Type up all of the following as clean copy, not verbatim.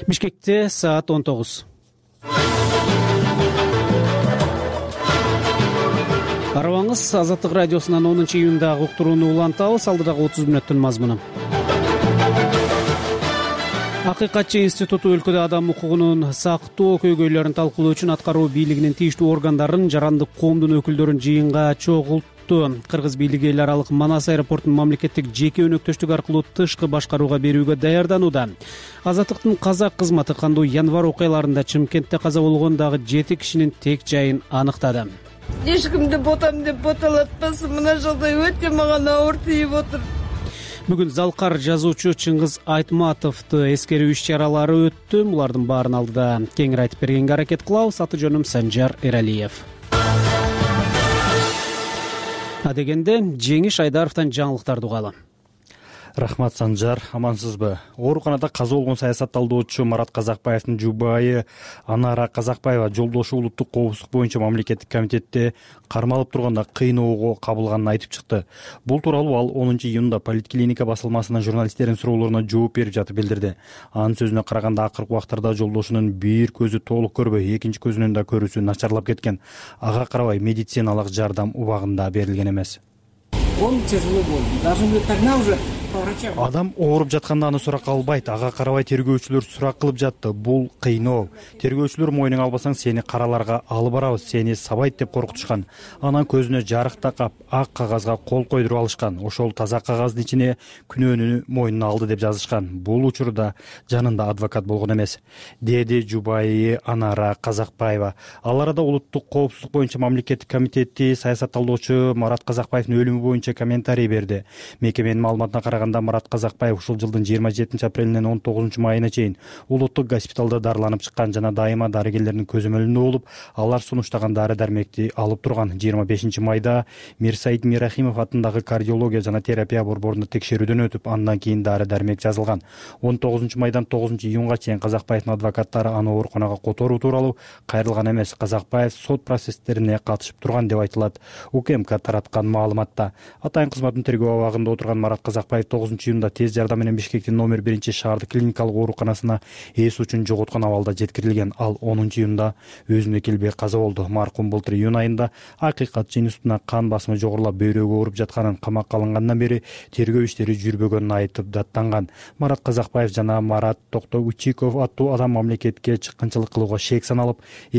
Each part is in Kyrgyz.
Бишкекте саат 19. Карабаңыз, Азаттык радиосунан 10-июндагы уктурууну улантабыз. Алдыдагы 30 мүнөттүн мазмуну. Акыйкатчы институту өлкөдө адам укугунун сактоо көйгөйлөрүн талкуулоо үчүн аткаруу бийлигинин тийиштүү органдарын, жарандык коомдун өкүлдөрүн жыйынга чогултту. Кыргыз бийлиги эл аралык Манас аэропортун мамлекеттик жеке өнөктөштүк аркылуу тышкы башкарууга берүүгө даярданууда. Азаттыктын казак кызматы кандуу январь окуяларында Чымкентте каза болгон дагы 7 кишинин тек жайын аныктады. Эч кимди ботам деп боталатпасын, мына жолдой өтө мага ауыр тийип отур. Бүгүн залкар жазуучу Чыңгыз Айтматовду эскерүү иш-чаралары өттү. Булардын баарын алдыда кеңири айтып бергенге аракет кылабыз. Аты жөнүм Санжар Эралиев. Адегенде Жеңиш Айдаровдон жаңылыктарды угалы. Рахмат, Санжар, амансызбы? Ооруканада каза болгон саясатталдоочу Марат Казакбаевдин жубайы Анара Казакбаева жолдошу улуттук коопсуздук боюнча мамлекеттик комитетте кармалып турганда кыйноого кабылганын айтып чыкты. Бул тууралуу ал 10-июнда Политклиника басылмасынын журналисттердин суроолоруна жооп берип жатып билдирди. Анын сөзүнө караганда акыркы убактарда жолдошунун бир көзү толук көрбөй, экинчи көзүнүн да көрүүсү начарлап кеткен. Ага карабай медициналык жардам убагында берилген эмес. Он тяжело болен. Даже тогда уже по врачам. Адам ооруп жатканда аны суракка албайт. Ага карабай тергөөчүлөр сурак кылып жатты. Бул кыйноо. Тергөөчүлөр мойнуңа албасаң сени караларга алып барабыз, сени сабайт деп коркутушкан. Анан көзүнө жарык такап, ак кагазга кол койдуруп алышкан. Ошол таза кагаздын ичине күнөөнү мойнуна алды деп жазышкан. Бул учурда жанында адвокат болгон эмес, деди жубайы Анара Казакбаева. Ал арада улуттук коопсуздук боюнча мамлекеттик комитети саясатталдоочу Марат Казакбаевдин өлүмү боюнча комментарий берди. Мекеменин маалыматына караганда Марат Казакбаев ушул жылдын 27 апрелинен 19 майына чейин улуттук госпиталда дарыланып чыккан жана дайыма дарыгерлердин көзөмөлүндө болуп, алар сунуштаган дары-дармекти алып турган. 25 майда Мирсаид Мирахимов атындагы кардиология жана терапия борборунда текшерүүдөн өтүп, андан кийин дары-дармек жазылган. 19 майдан 9 июнга чейин Казакбаевдин адвокаттары аны ооруканага которуу тууралуу кайрылган эмес. Казакбаев сот процесстерине катышып турган деп айтылат УКМК тараткан маалыматта. Атайын кызматтын тергөө абагында отурган Марат Казакбаев 9 июнда тез жардам менен Бишкектин номер 1 шаардык клиникалык ооруканасына эс учун жоготкон абалда жеткирилген. Ал 10 июнда өзүнө келбей каза болду. Маркум былтыр июнь айында акыйкатчы институтуна кан басымы жогорулап бөйрөгү ооруп жатканын, камакка алынгандан бери тергөө иштери жүрбөгөнүн айтып даттанган. Марат Казакбаев жана Марат Токтогучиков аттуу адам мамлекетке чыккынчылык кылууга шек саналып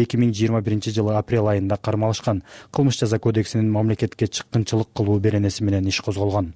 2021 жылы апрель айында кармалышкан. Кылмыш жаза кодексинин мамлекетке чыккынчылык кылуу беренеси менен иш козголгон.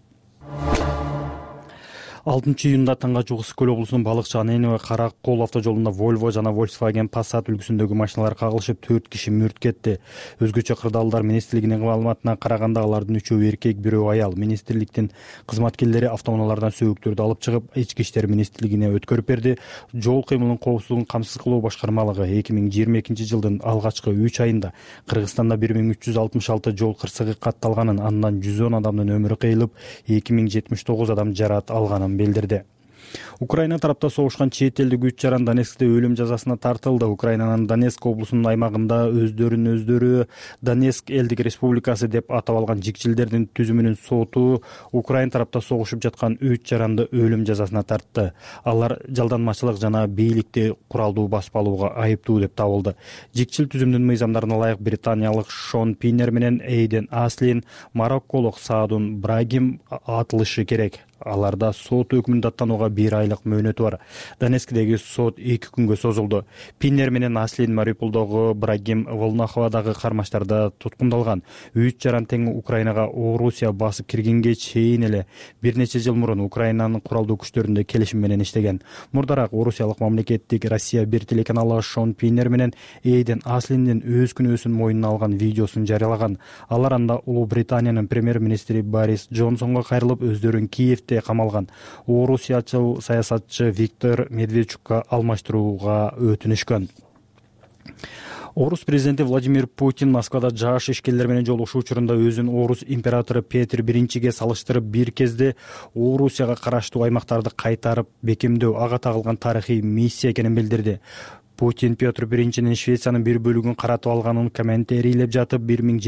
6 июнда Таңгачуу Ысык көл облусунун Балыкчы Аненова Каракол автожолунда Volvo жана Volkswagen Passat үлгүсүндөгү машиналар кагылышып 4 киши мүрт кетти. Өзгөчө кырдаалдар министрлигинин маалыматына караганда алардын 3-өө эркек, 1-өө аял. Министрликтин кызматкерлери автоунаалардан сөөгүктөрдү алып чыгып, Ички иштер министрлигине өткөрүп берди. Жол кыймылынын коопсуздугун камсыз кылуу башкармалыгы 2022 жылдын алгачкы 3 айында Кыргызстанда 1366 жол кырсыгы катталганын, андан 110 адамдын өмүрү кыйылып, 2079 адам жарат алганын билдирди. Украина тарапта согушкан чет элдик 3 жаран Донецкте өлүм жазасына тартылды. Украинанын Донецк облусунун аймагында өздөрү Донецк элдик республикасы деп атап алган жикчилдердин түзүмүнүн соту Украина тарапта согушуп жаткан 3 жаранды өлүм жазасына тартты. Алар жалданмачылык жана бийликти куралдуу басып алууга айыптуу деп табылды. Жикчил түзүмдүн мыйзамдарына ылайык британиялык Шон Пиннер менен Эйден Аслин, марокколук Саадун Брагим атылышы керек. Аларда сот өкүмүн даттанууга 1 айлык мөөнөтү бар. Донецктеги сот 2 күнгө созулду. Пиннер менен Аслин Мариупулдогу, Брагим Волнаховадагы кармаштарда туткундалган. 3 жаран тең Украинага Орусия басып киргенге чейин эле бир нече жыл мурун Украинанын куралдуу күчтөрүндө келишим менен иштеген. Мурдараак Орусиялык мамлекеттик Россия 1 телеканалы Шон Пиннер менен Эйден Аслиндин өз күнөөсүн мойнуна алган видеосун жарыялаган. Алар анда Улуу Британиянын премьер-министри Борис Джонсонго кайрылып, өздөрүн Киевде камалган орусиячыл саясатчы Виктор Медведчукка алмаштырууга өтүнүшкөн. Орус президенти Владимир Путин Москвада жаш ишкерлер менен жолугушуу учурунда өзүн Орус императору Петр I салыштырып, бир кезде Орусияга караштуу аймактарды кайтарып бекемдөө ага тагылган тарыхый миссия экенин билдирди. Путин Петр I Швециянын бир бөлүгүн каратып алганын комментарийлеп жатып,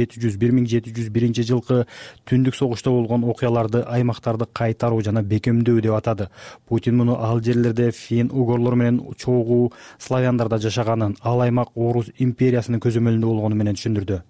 1701 жылкы түндүк согушта болгон окуяларды, аймактарды кайтаруу жана бекемдөө деп атады. Путин муну ал жерлерде фин-угорлор менен чогуу славяндарда жашаганын, ал аймак Орус империясынын көзөмөлүндө болгону менен түшүндүрдү.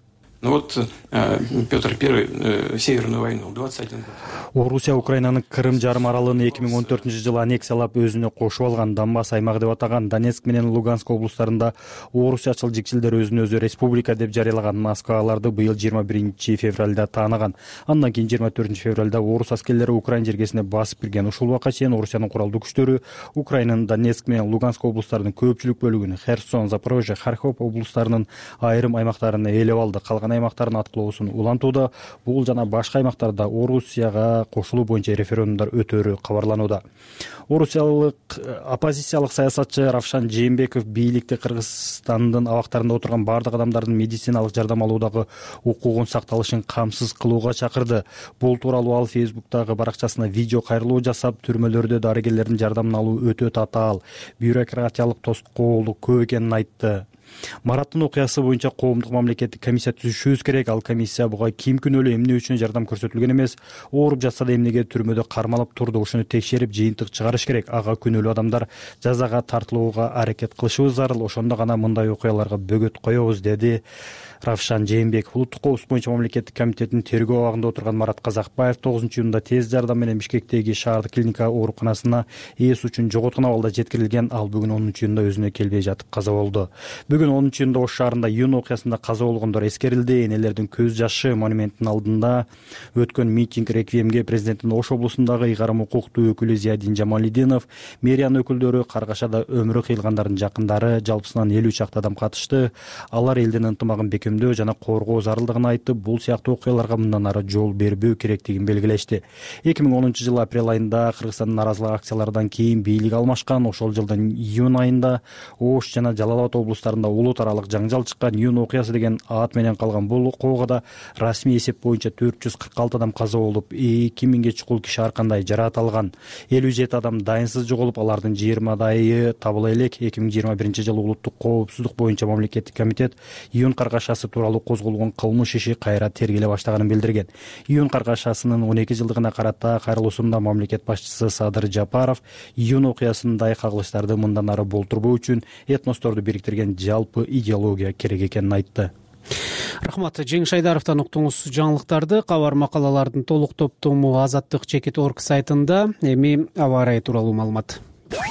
Петр I Северную войну 21 год. Орусия Украинанын Крым жарым аралын 2014-жылы аннексиялап өзүнө кошуп алган, Донбасс аймагы деп атаган. Донецк менен Луганск облустарында орусчачыл жикчилдер өзүн өзү республика деп жарыялаган. Москва аларды быйыл 21 февралда таанаган. Андан кийин 24 февралда орус аскерлери Украин жергесине басып кирген. Ушул убакка чейин Орусиянын куралдуу күчтөрү Украинанын Донецк менен Луганск облустарынын көпчүлүк бөлүгүн, Херсон, Запорожье, Харьков облустарынын айрым аймактарын ээлеп алды. Калган аймактардын аткылоосун улантууда. Бул жана башка аймактарда Орусияга кошулуу боюнча референдумдар өтөрү кабарланууда. Орусиялык оппозициялык саясатчы Равшан Жээнбеков бийликте Кыргызстандын абактарында отурган бардык адамдардын медициналык жардам алуудагы укугун сакталышын камсыз кылууга чакырды. Бул тууралуу ал Фейсбуктагы баракчасына видео кайрылуу жасап, түрмөлөрдө дарыгерлердин жардамын алуу өтө татаал, бюрократиялык тоскоолдук көп экенин айтты. Мараттын окуясы боюнча коомдук мамлекеттик комиссия түзүшүбүз керек. Ал комиссия буга ким күнөөлүү, эмне үчүн жардам көрсөтүлгөн эмес, ооруп жатса да эмнеге түрмөдө кармалып турду, ушуну текшерип жыйынтык чыгарыш керек. Ага күнөөлүү адамдар жазага тартылууга аракет кылышыбыз зарыл. Ошондо гана мындай окуяларга бөгөт коебуз, деди Равшан Жээнбеков. Улуттук коопсуздук боюнча мамлекеттик комитеттин тергөө абагында отурган Марат Казакбаев 9-июнда тез жардам менен Бишкектеги шаардык клиника ооруканасына эс үчүн жоготкон абалда жеткирилген. Ал бүгүн 10-июнда өзүнө келбей жатып каза болду. Бүгүн 10-июнда Ош шаарында июнь окуясында каза болгондор эскерилди. Энелердин көз жашы монументтин алдында өткөн митинг реквиемге президенттин Ош облусундагы ыйгарым укуктуу өкүлү Зиядин Жамалидинов, мэриянын өкүлдөрү, Каргашада өмүрү кыйылгандардын жакындары, жалпысынан 50 чакты адам катышты. Алар элдин ынтымагын бекемдөө жана коргоо зарылдыгын айтып, бул сыяктуу окуяларга мындан ары жол бербөө керектигин белгилешти. 2010-жылы апрель айында Кыргызстандын наразылык акцияларынан кийин бийлик алмашкан. Ошол жылдын июнь айында Ош жана Жалал Абад облустарында улут аралык жаңжал чыккан. Июнь окуясы деген ат менен калган бул окугада расмий эсеп боюнча 446 адам каза болуп, 2000ге чукул киши ар кандай жараат алган. 57 адам дайынсыз жоголуп, алардын 20дайы табыла элек. 2021 жылы улуттук коопсуздук боюнча мамлекеттик комитет июнь каргашасы тууралуу козголгон кылмыш иши кайра тергеле баштаганын билдирген. Июнь каргашасынын 12 жылдыгына карата кайрылуусунда мамлекет башчысы Садыр Жапаров июнь окуясындай кагылыштарды мындан ары болтурбоо үчүн этносторду бириктирген жалпы идеология керек экенин айтты. Рахмат. Жеңиш Айдаровдон уктуңуз жаңылыктарды. Кабар макалалардын толук топтому Азаттык.org сайтында. Эми аба ырайы тууралуу маалымат.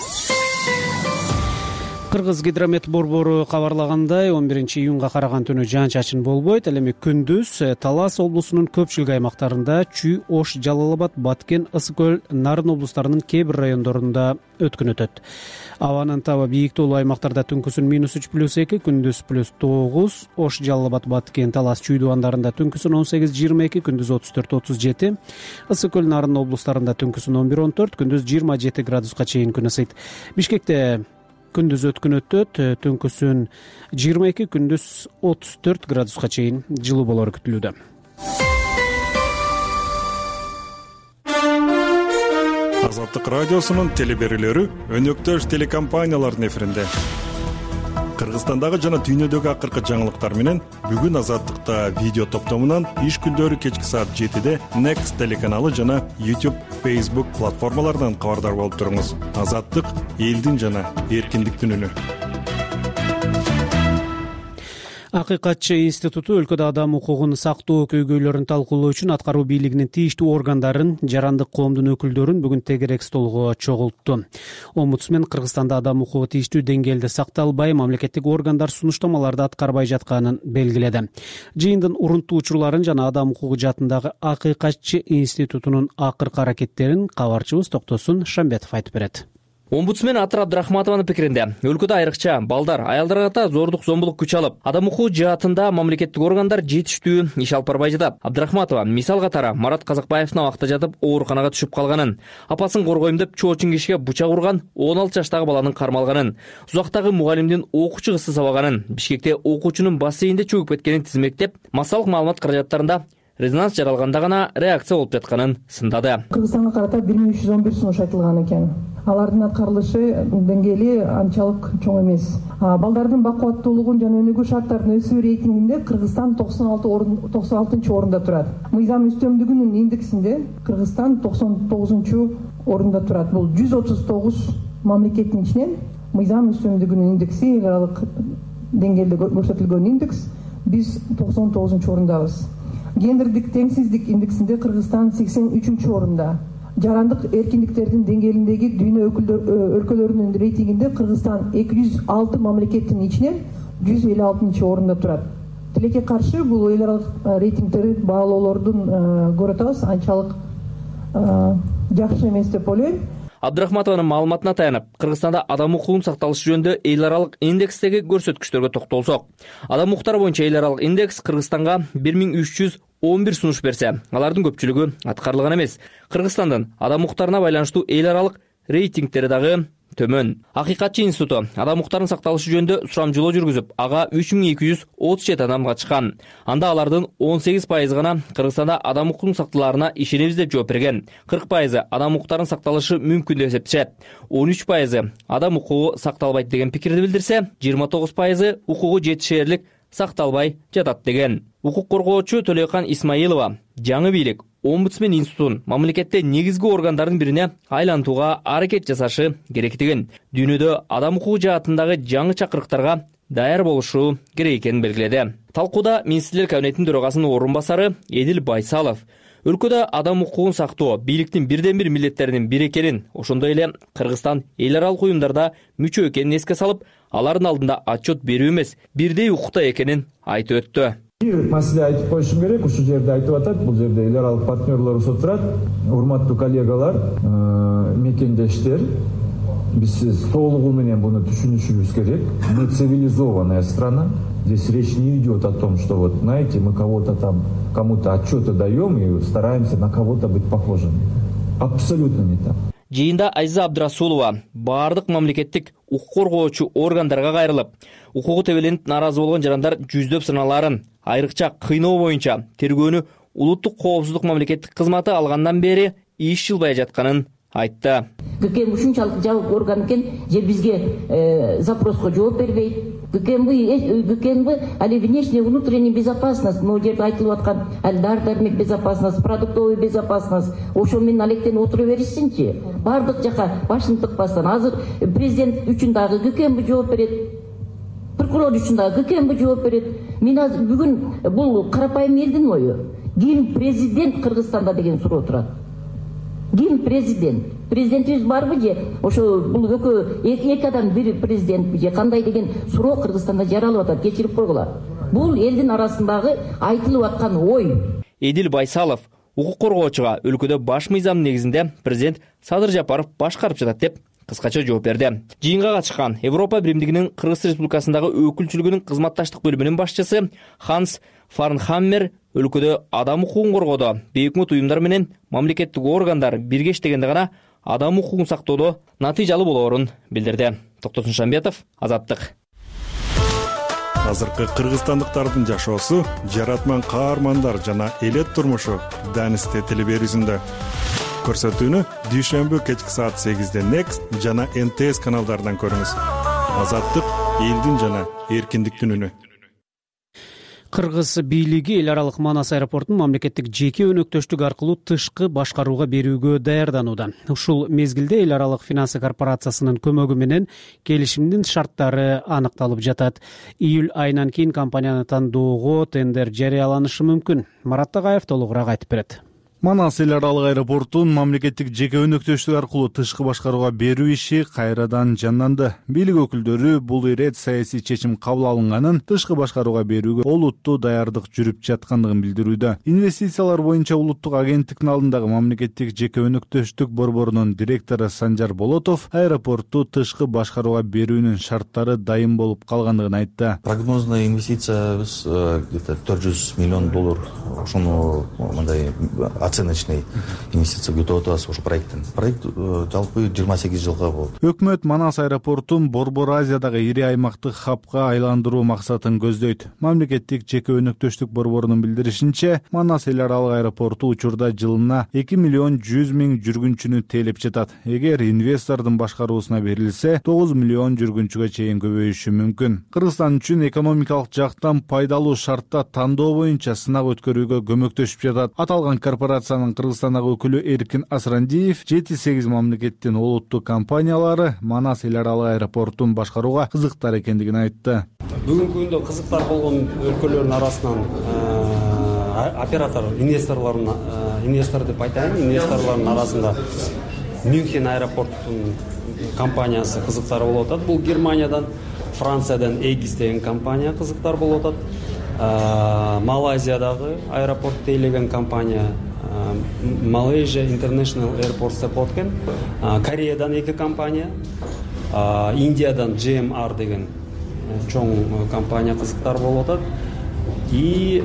Кыргыз гидромет борбору кабарлагандай, 11-июнга караган түнү жаан-чачын болбойт. Ал эми күндүз Талас облусунун көпчүлүк аймактарында, Чүй, Ош, Жалал Абад, Баткен, Ысык көл, Нарын облустарынын кээ бир райондорунда өткүн өтөт. Абанын табы бийиктүүлүү аймактарда түнкүсүн -3+2, күндүз +9, Ош, Жалал Абад, Баткен, Талас, Чүй дубандарында түнкүсүн 18-22, күндүз 34-37, Ысык көл, Нарын облустарында түнкүсүн 11-14, күндүз 27 градуска чейин күн ысыйт. Бишкекте күндүз өткүн өтөт, түнкүсүн 22, күндүз 34 градуска чейин жылуу болору күтүлүүдө. Азаттык радиосунун телеберүүлөрү өнөктөш телекомпаниялардын эфиринде. Кыргызстандагы жана дүйнөдөгү акыркы жаңылыктар менен бүгүн Азаттыкта видео топтомунан иш күндөрү кечки саат 7-де Next телеканалы жана YouTube, Facebook платформаларынан кабардар болуп туруңуз. Азаттык — элдин жана эркиндиктин үнү. Акыйкатчы институту өлкөдө адам укугун сактоо көйгөйлөрүн талкуулоо үчүн аткаруу бийлигинин тийиштүү органдарын, жарандык коомдун өкүлдөрүн бүгүн тегерек столго чогултту. Омбудсмен Кыргызстанда адам укугу тийиштүү деңгээлде сакталбай, мамлекеттик органдар сунуштамаларды аткарбай жатканын белгиледи. Жыйындын урунттуу учурларын жана адам укугу жаатындагы Акыйкатчы институтунун акыркы аракеттерин кабарчыбыз Токтосун Шамбетов айтып берет. Омбудсмен Атыр Абдрахматованын пикиринде, өлкөдө айрыкча балдар, аялдарга зордук зомбулук күч алып, адам укугу жаатында мамлекеттик органдар жетиштүү иш алып барбай жатат. Абдрахматова мисал катары Марат Казакбаевдин абакта жатып ооруканага түшүп калганын, апасын коргойм деп чоочун кишиге бучак урган 16 жаштагы баланын кармалганын, Узактагы мугалимдин окуучу кызды сабаганын, Бишкекте окуучунун бассейнде чөгүп кеткенин тизмектеп, массалык маалымат каражаттарында резонанс жаралганда гана реакция болуп жатканын сындады. Кыргызстанга карата 1311 сунуш айтылган экен. Алардын аткарылышы деңгээли анчалык чоң эмес. Балдардын бакубаттуулугун жана өнүгүү шарттарынын өсүү рейтингинде Кыргызстан 96 орунда турат. Мыйзам үстөмдүгүнүн индексинде Кыргызстан 99 орунда турат. Бул 139 мамлекеттин ичинен мыйзам үстөмдүгүнүн индекси, эл аралык деңгээлде көрсөтүлгөн индекс, биз 99 орундабыз. Гендердик теңсиздик индексинде Кыргызстан 83 орунда. Жарандык эркиндиктердин деңгээлиндеги дүйнө өлкөлөрүнүн рейтингинде Кыргызстан 206 мамлекеттин ичинен 156 орунда турат. Тилекке каршы бул эл аралык рейтингдери баалоолордун көрүп атабыз, анчалык жакшы эмес деп ойлойм. Абдрахматованын маалыматына таянып, Кыргызстанда адам укугунун сакталышы жөнүндө эл аралык индекстеги көрсөткүчтөргө токтолсок. Адам укуктары боюнча эл аралык индекс Кыргызстанга 1311 сунуш берсе, алардын көпчүлүгү аткарылган эмес. Кыргызстандын адам укуктарына байланыштуу эл аралык рейтингтери дагы төмөн. Акыйкатчы институту адам укуктарынын сакталышы жөнүндө сурамжылоо жүргүзүп, ага 3237 адам катышкан. Анда алардын 18% гана Кыргызстанда адам укугунун сакталаарына ишенебиз деп жооп берген. 40% адам укуктарынын сакталышы мүмкүн деп эсептешет. 13% адам укугу сакталбайт деген пикирди билдирсе, 29% укугу жетишээрлик сакталбай жатат деген. Укук коргоочу Төлөйкан Исмаилова жаңы бийлик Омбудсмен институтун мамлекетте негизги органдардын бирине айлантууга аракет жасашы керектигин, дүйнөдө адам укугу жаатындагы жаңы чакырыктарга даяр болушу керек экенин белгиледи. Талкууда Министрлер кабинетинин төрагасынын орун басары Эдил Байсалов өлкөдө адам укугун сактоо бийликтин бирден бир милдеттеринин бири экенин, ошондой эле Кыргызстан эл аралык уюмдарда мүчө экенин эске салып, алардын алдында отчет берүү эмес, бирдей укукта экенин айтып өттү. Бир маселе айтып коюшум керек, ушул жерде айтып атат, бул жерде эл аралык партнерлорубуз отурат. Урматтуу коллегалар, мекендештер, биз толугу менен буну түшүнүшүбүз керек. Мы цивилизованная страна. Здесь речь не идет о том, что вот, знаете, мы кого-то там, кому-то отчеты даем и стараемся на кого-то быть похожими. Абсолютно не так. Жыйында Айза Абдрасулова баардык мамлекеттик укук коргоочу органдарга кайрылып, укугу тебеленип наразы болгон жарандар жүздөп саналарын, айрыкча кыйноо боюнча тергөөнү улуттук коопсуздук мамлекеттик кызматы алгандан бери иш жылбай жатканын айтты. ГКМ ушунчалык жабык орган экен, же бизге запроско жооп бербейт. ГКМ али внешняя внутренняя безопасность, могу жерде айтылып аткан дар дармек безопасность, продуктовая безопасность, ошо менен алектен отура беришсинчи. Бардык жака башын тыкпастан, азыр президент үчүн дагы ГКМ жооп берет. Прокурор үчүн дагы ГКМ жооп берет. Мен азыр бүгүн бул карапайым элдин ою. Ким президент Кыргызстанда деген суроо турат. Ким президент? Президентибиз барбы же? Ошо бул эки адам бир президентби же кандай деген суроо Кыргызстанда жаралып атат, кечирип койгула. Бул элдин арасындагы айтылып аткан ой. Эдил Байсалов укук коргоочуга өлкөдө баш мыйзам негизинде президент Садыр Жапаров башкарып жатат деп кыскача жооп берди. Жыйынга катышкан Европа биримдигинин Кыргыз Республикасындагы өкүлчүлүгүнүн кызматташтык бөлүмүнүн башчысы Ханс Фарнхаммер өлкөдө адам укугун коргоодо бейөкмөт уюмдар менен мамлекеттик органдар бирге иштегенде гана адам укугун сактоодо натыйжалуу болоорун билдирди. Токтосун Шамбетов, Азаттык. Азыркы кыргызстандыктардын жашоосу, жаратман каармандар жана элет турмушу Данисте телеберүүсүндө. Көрсөтүүнү дүйшөмбү кечки саат 8-де Next жана НТС каналдарынан көрүңүз. Азаттык элдин жана эркиндиктин үнү. Кыргыз бийлиги эл аралык Манас аэропортун мамлекеттик жеке өнөктөштүк аркылуу тышкы башкарууга берүүгө даярданууда. Ушул мезгилде эл аралык финансы корпорациясынын көмөгү менен келишимдин шарттары аныкталып жатат. Июль айынан кийин компанияны тандоого тендер жарыяланышы мүмкүн. Марат Тагаев толугураак айтып берет. Манас эл аралык аэропортун мамлекеттик жеке өнөктөштүк аркылуу тышкы башкарууга берүү иши кайрадан жанданды. Бийлик өкүлдөрү бул ирет саясий чечим кабыл алынганын тышкы башкарууга берүүгө олуттуу даярдык жүрүп жаткандыгын билдирүүдө. Инвестициялар боюнча улуттук агенттиктин алдындагы мамлекеттик жеке өнөктөштүк борборунун директору Санжар Болотов аэропортту тышкы башкарууга берүүнүн шарттары дайым болуп калгандыгын айтты. Прогнозный инвестициябыз где-то $400 миллион. Ошону мындай оценочный инвестиция күтүп атабыз ошо проекттен. Проект жалпы 28 жылга болду. Өкмөт Манас аэропортун Борбор Азиядагы ири аймактык хабга айландыруу максатын көздөйт. Мамлекеттик жеке өнөктөштүк борборунун билдиришинче, Манас эл аралык аэропорту учурда жылына 2 миллион 100 миң жүргүнчүнү тейлеп жатат. Эгер инвестордун башкаруусуна берилсе, 9 миллион жүргүнчүгө чейин көбөйүшү мүмкүн. Кыргызстан үчүн экономикалык жактан пайдалуу шартта тандоо боюнча сынак өткөрүүгө көмөктөшүп жатат. Аталган корпорациянын Кыргызстандагы өкүлү Эркин Асрандиев 7-8 мамлекеттин олуттук компаниялары Манас эл аралык аэропортун башкарууга кызыктар экендигин айтты. Бүгүнкү күндө кызыктар болгон өлкөлөрдүн арасынан оператор, инвестор деп айтайын, инвесторлордун арасында Мюнхен аэропорттун компаниясы кызыктар болуп атат. Бул Германиядан, Франциядан Aegis деген компания кызыктар болуп атат. Малайзиядагы аэропорт тейлеген компания Malaysia International Airports деп аткен. Кореядан 2 компания, Индиядан GMR деген чоң компания кызыктар болуп атат. И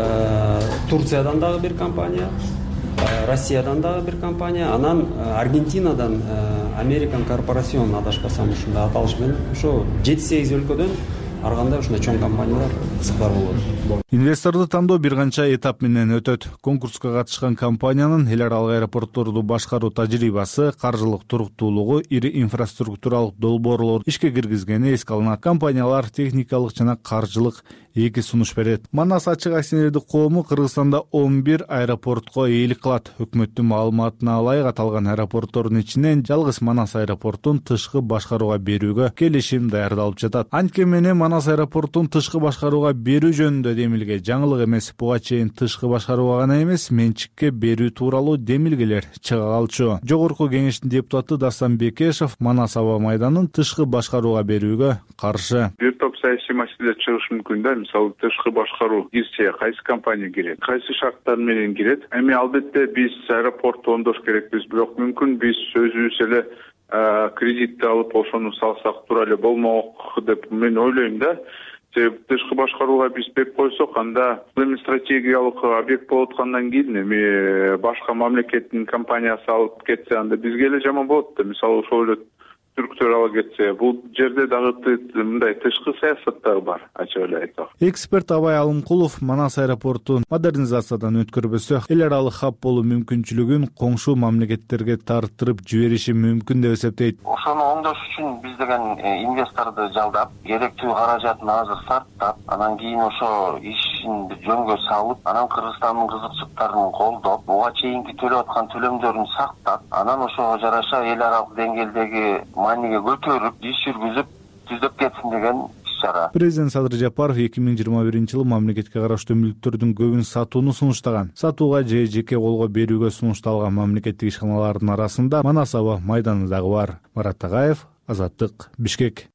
Турциядан дагы бир компания, Россиядан дагы бир компания, анан Аргентинадан American Corporation адашпасам ушундай аталыш менен ошо 7-8 өлкөдөн ар кандай ушундай чоң компаниялар кызыктар болот. Инвесторду тандоо бир канча этап менен өтөт. Конкурска катышкан компаниянын эл аралык аэропортторду башкаруу тажрыйбасы, каржылык туруктуулугу, ири инфраструктуралык долбоорлор ишке киргизгени эске алынат. Компаниялар техникалык жана каржылык эки сунуш берет. Манас ачык акционердик коому Кыргызстанда 11 аэропортко ээлик кылат. Өкмөттүн маалыматына ылайык аталган аэропорттордун ичинен жалгыз Манас аэропортун тышкы башкарууга берүүгө келишим даярдалып жатат. Анткени Манас аэропортун тышкы башкарууга берүү жөнүндө демилге жаңылык эмес. Буга чейин тышкы башкарууга гана эмес, менчикке берүү тууралуу демилгелер чыга калчу. Жогорку кеңештин депутаты Дастан Бекешев Манас аба майданын тышкы башкарууга берүүгө каршы. Бир топ саясий маселе чыгышы мүмкүн да. Мисалы тышкы башкаруу кирсе, кайсы компания кирет, кайсы шарттар менен кирет. Эми албетте биз аэропорту оңдош керекпиз, бирок мүмкүн биз өзүбүз эле кредитти алып ошону салсак туура эле болмок деп мен ойлойм да. Тышкы башкарууга биз бек койсок, анда эми стратегиялык объект болуп аткандан кийин эми башка мамлекеттин компаниясы алып кетсе, анда бизге эле жаман болот да. Мисалы ошол эле түрктөр ала кетсе, бул жерде дагы мындай тышкы саясат дагы бар, ачык эле айтсак. Эксперт Абай Алымкулов Манас аэропортун модернизациядан өткөрбөсө, эл аралык хаб болуу мүмкүнчүлүгүн коңшу мамлекеттерге тарттырып жибериши мүмкүн деп эсептейт. Ошону оңдош үчүн биз деген инвесторду жалдап, керектүү каражатын азыр сарптап, анан кийин ошо ишин жөнгө салып, анан Кыргызстандын кызыкчылыктарын колдоп, буга чейинки төлөп аткан төлөмдөрүн сактап, анан ошого жараша эл аралык деңгээлдеги маниге көтөрүп, иш жүргүзүп, түзөп кетсин деген иш-чара. Президент Садыр Жапаров 2021-жылы мамлекетке караштуу мүлктөрдүн көбүн сатууну сунуштаган. Сатууга же жеке колго берүүгө сунушталган мамлекеттик ишканалардын арасында Манас аба майданы дагы бар. Марат Тагаев, Азаттык, Бишкек.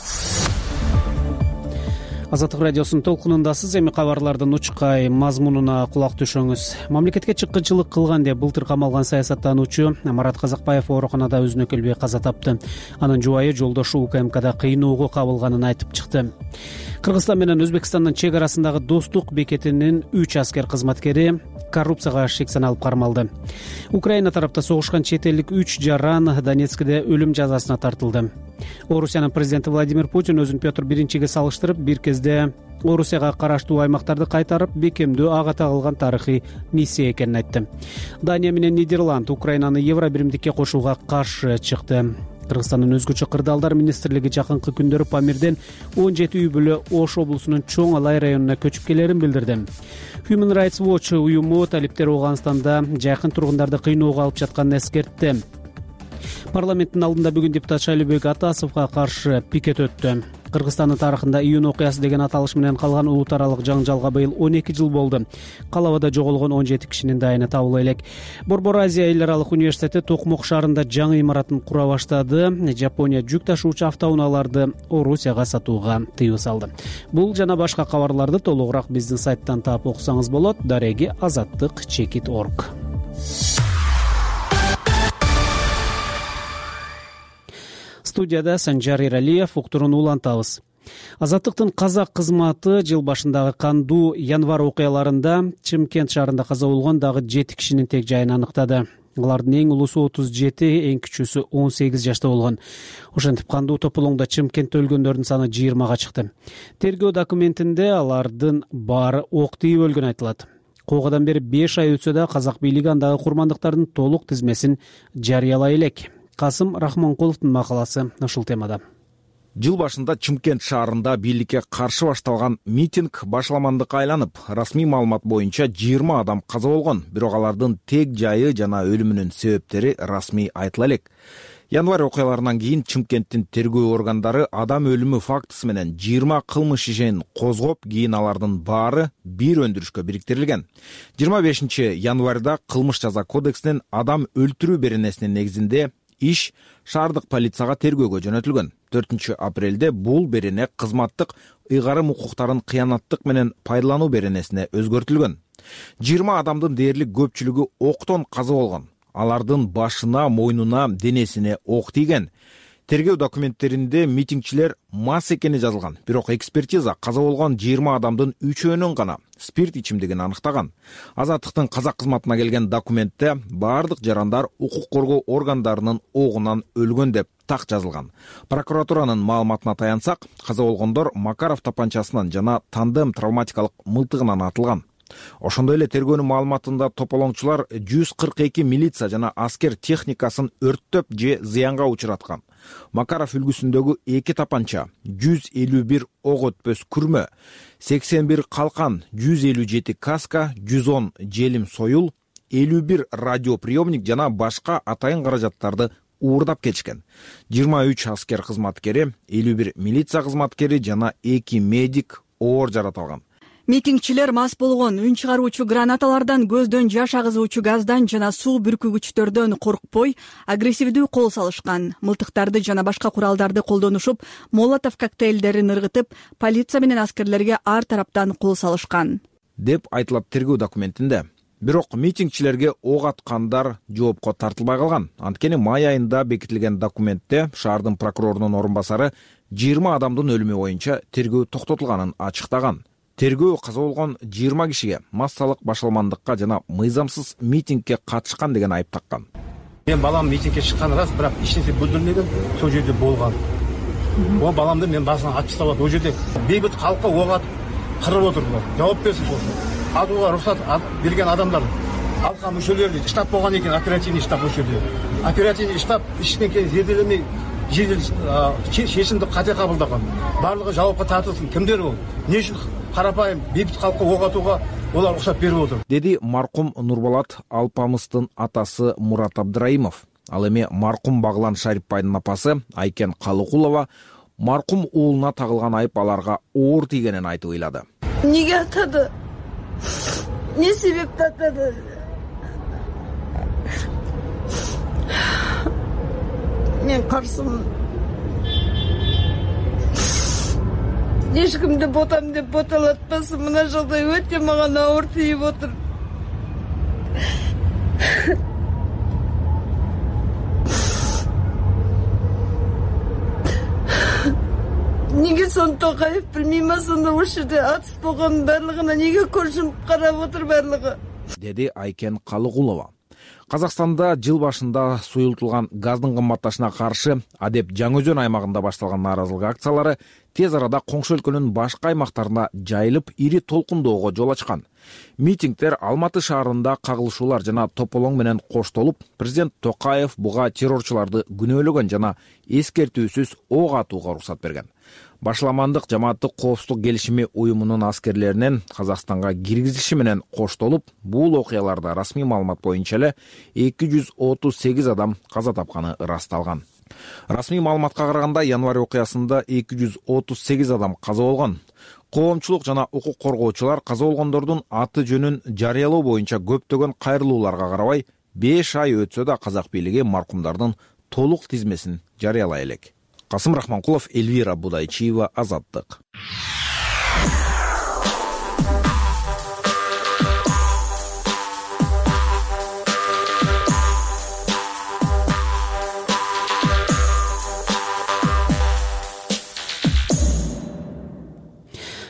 Азаттык радиосунун толкунундасыз. Эми кабарлардын учкай мазмунуна кулак түшөңүз. Мамлекетке чыккынчылык кылган деп былтыр камалган саясаттануучу Марат Казакбаев ооруканада өзүнө келбей каза тапты. Анын жубайы жолдошу УКМКда кыйноого кабылганын айтып чыкты. Кыргызстан менен Өзбекстандын чек арасындагы достук бекетинин 3 аскер кызматкери коррупцияга шек саналып кармалды. Украина тарапта согушкан чет элдик 3 жаран Донецкиде өлүм жазасына тартылды. Орусиянын президенти Владимир Путин өзүн Петр I салыштырып, бир кезде Орусияга караштуу аймактарды кайтарып, бекемдүү ага тагылган тарыхый миссия экенин айтты. Дания менен Нидерланд Украинаны евро биримдикке кошууга каршы чыкты. Кыргызстандын өзгөчө кырдаалдар министрлиги жакынкы күндөрү Памирден 17 үй бүлө Ош облусунун Чоң Алай районуна көчүп келерин билдирди. Human Rights Watch уюму талиптер Ооганстанда жакын тургундарды кыйноого алып жатканын эскертти. Парламенттин алдында бүгүн депутат Шайлыбек Атасовго каршы пикет өттү. Кыргызстандын тарыхында июнь окуясы деген аталыш менен калган улут аралык жаңжалга быйыл 12 жыл болду. Калабада жоголгон 17 кишинин дайыны табыла элек. Борбор Азия эл аралык университети Токмок шаарында жаңы имаратын кура баштады. Жапония жүк ташуучу автоунааларды Орусияга сатууга тыюу салды. Бул жана башка кабарларды толугураак биздин сайттан таап окусаңыз болот. Дареги azattik.org. Студияда Санжар Иралиев, уктурууну улантабыз. Азаттыктын казак кызматы жыл башындагы кандуу январь окуяларында Чымкент шаарында каза болгон дагы 7 кишинин тег жайын аныктады. Алардын эң улуусу 37, эң кичүүсү 18 жашта болгон. Ошентип кандуу тополоңдо Чымкентте өлгөндөрдүн саны 20га чыкты. Тергөө документинде алардын баары ок тийип өлгөн айтылат. Куугадан бери 5 ай өтсө да казак бийлиги андагы курмандыктардын толук тизмесин жарыялай элек. Касым Рахманкуловдун макаласы ушул темада. Жыл башында Чымкент шаарында бийликке каршы башталган митинг башламандыкка айланып, расмий маалымат боюнча 20 адам каза болгон, бирок алардын тег жайы жана өлүмүнүн себептери расмий айтыла элек. Январь окуяларынан кийин Чымкенттин тергөө органдары адам өлүмү фактысы менен 20 кылмыш ишин козгоп, кийин алардын баары бир өндүрүшкө бириктирилген. 25 январда кылмыш жаза кодексинин адам өлтүрүү беренесинин негизинде иш шаардык полицияга тергөөгө жөнөтүлгөн. 4 апрелде бул берене кызматтык ыйгарым укуктарын кыянаттык менен пайдалануу беренесине өзгөртүлгөн. 20 адамдын дээрлик көпчүлүгү октон каза болгон. Алардын башына, мойнуна, денесине ок тийген. Тергөө документтеринде митингчилер мас экени жазылган. Бирок экспертиза каза болгон 20 адамдын 3-өөнүн гана спирт ичимдигин аныктаган. Азаттыктын казак кызматына келген документте бардык жарандар укук коргоо органдарынын огунан өлгөн деп так жазылган. Прокуратуранын маалыматына таянсак, каза болгондор Макаров тапанчасынан жана тандем травматикалык мылтыгынан атылган. Ошондой эле тергөөнүн маалыматында тополоңчулар 142 милиция жана аскер техникасын өрттөп же зыянга учураткан. Макаров үлгүсүндөгү 2 тапанча, 151 ок өтпөс күрмө, 81 калкан, 157 каска, 110 желим союл, 51 радиоприемник жана башка атайын каражаттарды уурдап кетишкен. 23 аскер кызматкери, 51 милиция кызматкери жана 2 медик оор жаратылган. Митингчилер мас болгон, үн чыгаруучу гранаталардан, көздөн жаш агызуучу газдан жана суу бүркүгүчтөрдөн коркпой, агрессивдүү кол салышкан. Мылтыктарды жана башка куралдарды колдонушуп, молотов коктейлдерин ыргытып, полиция менен аскерлерге ар тараптан кол салышкан деп айтылат тергөө документинде. Бирок митингчилерге ок аткандар жоопко тартылбай калган. Анткени май айында бекитилген документте шаардын прокурорунун орун басары 20 адамдын өлүмү боюнча тергөө токтотулганын ачыктаган. Тергөө каза болгон 20 кишиге массалык башаламандыкка жана мыйзамсыз митингке катышкан деген айып таккан. Мен балам митингке чыкканы рас, бирок эч нерсе билдирмеген, сол жерде болгон. О баламды мен басына атып тастап, о жерде бейбит калкка ок атып кырып отурдулар. Жооп берсин болсун. Атууга уруксат берген адамдар алка мүчөлөрү штаб болгон экен, оперативный штаб мүчөлөрү. Оперативный штаб иштен кейін зерделемей жедел шешимди кате кабылдаган. Барлыгы жоопко тартылсын. Кимдер бул? Не үчүн карапайым бейбит калкка ок атууга олар уруксат берип отур? Деди маркум Нурболот Алпамыстын атасы Мурат Абдраимов. Ал эми маркум Баглан Шарипбайдын апасы Айкен Калыкулова маркум уулуна тагылган айып аларга оор тийгенин айтып ыйлады. Неге атады? Не себепті атады? Мен қарсымын. Ешкімді ботам деп боталатпасын, мына жағдай өте маған ауыр тиіп отыр. Неге сон Тоқаев білмейма, сонда осы жерде атыс болған барлығына неге көз жұмып қарап отыр барлығы? Деди Айкен Калыкулова. Казакстанда жыл башында суюлтулган газдын кымбатташына каршы Адеп Жаңөзөн аймагында башталган нааразылык акциялары тез арада коңшу өлкөнүн башка аймактарына жайылып, ири толкундоого жол ачкан. Митингдер Алматы шаарында кагылышуулар жана тополоң менен коштолуп, президент Токаев буга террорчуларды күнөөлөгөн жана эскертүүсүз ок атууга уруксат берген. Башламандык жамааттык коопсуздук келишими уюмунун аскерлеринин Казакстанга киргизилиши менен коштолуп, бул окуяларда расмий маалымат боюнча эле 238 адам каза тапканы ырасталган. Расмий маалыматка караганда январь окуясында 238 адам каза болгон. Коомчулук жана укук коргоочулар каза болгондордун аты жөнүн жарыялоо боюнча көптөгөн кайрылууларга карабай 5 ай өтсө да казак бийлиги маркумдардын толук тизмесин жарыялай элек. Касым Рахманкулов, Эльвира Будайчиева, Азаттык.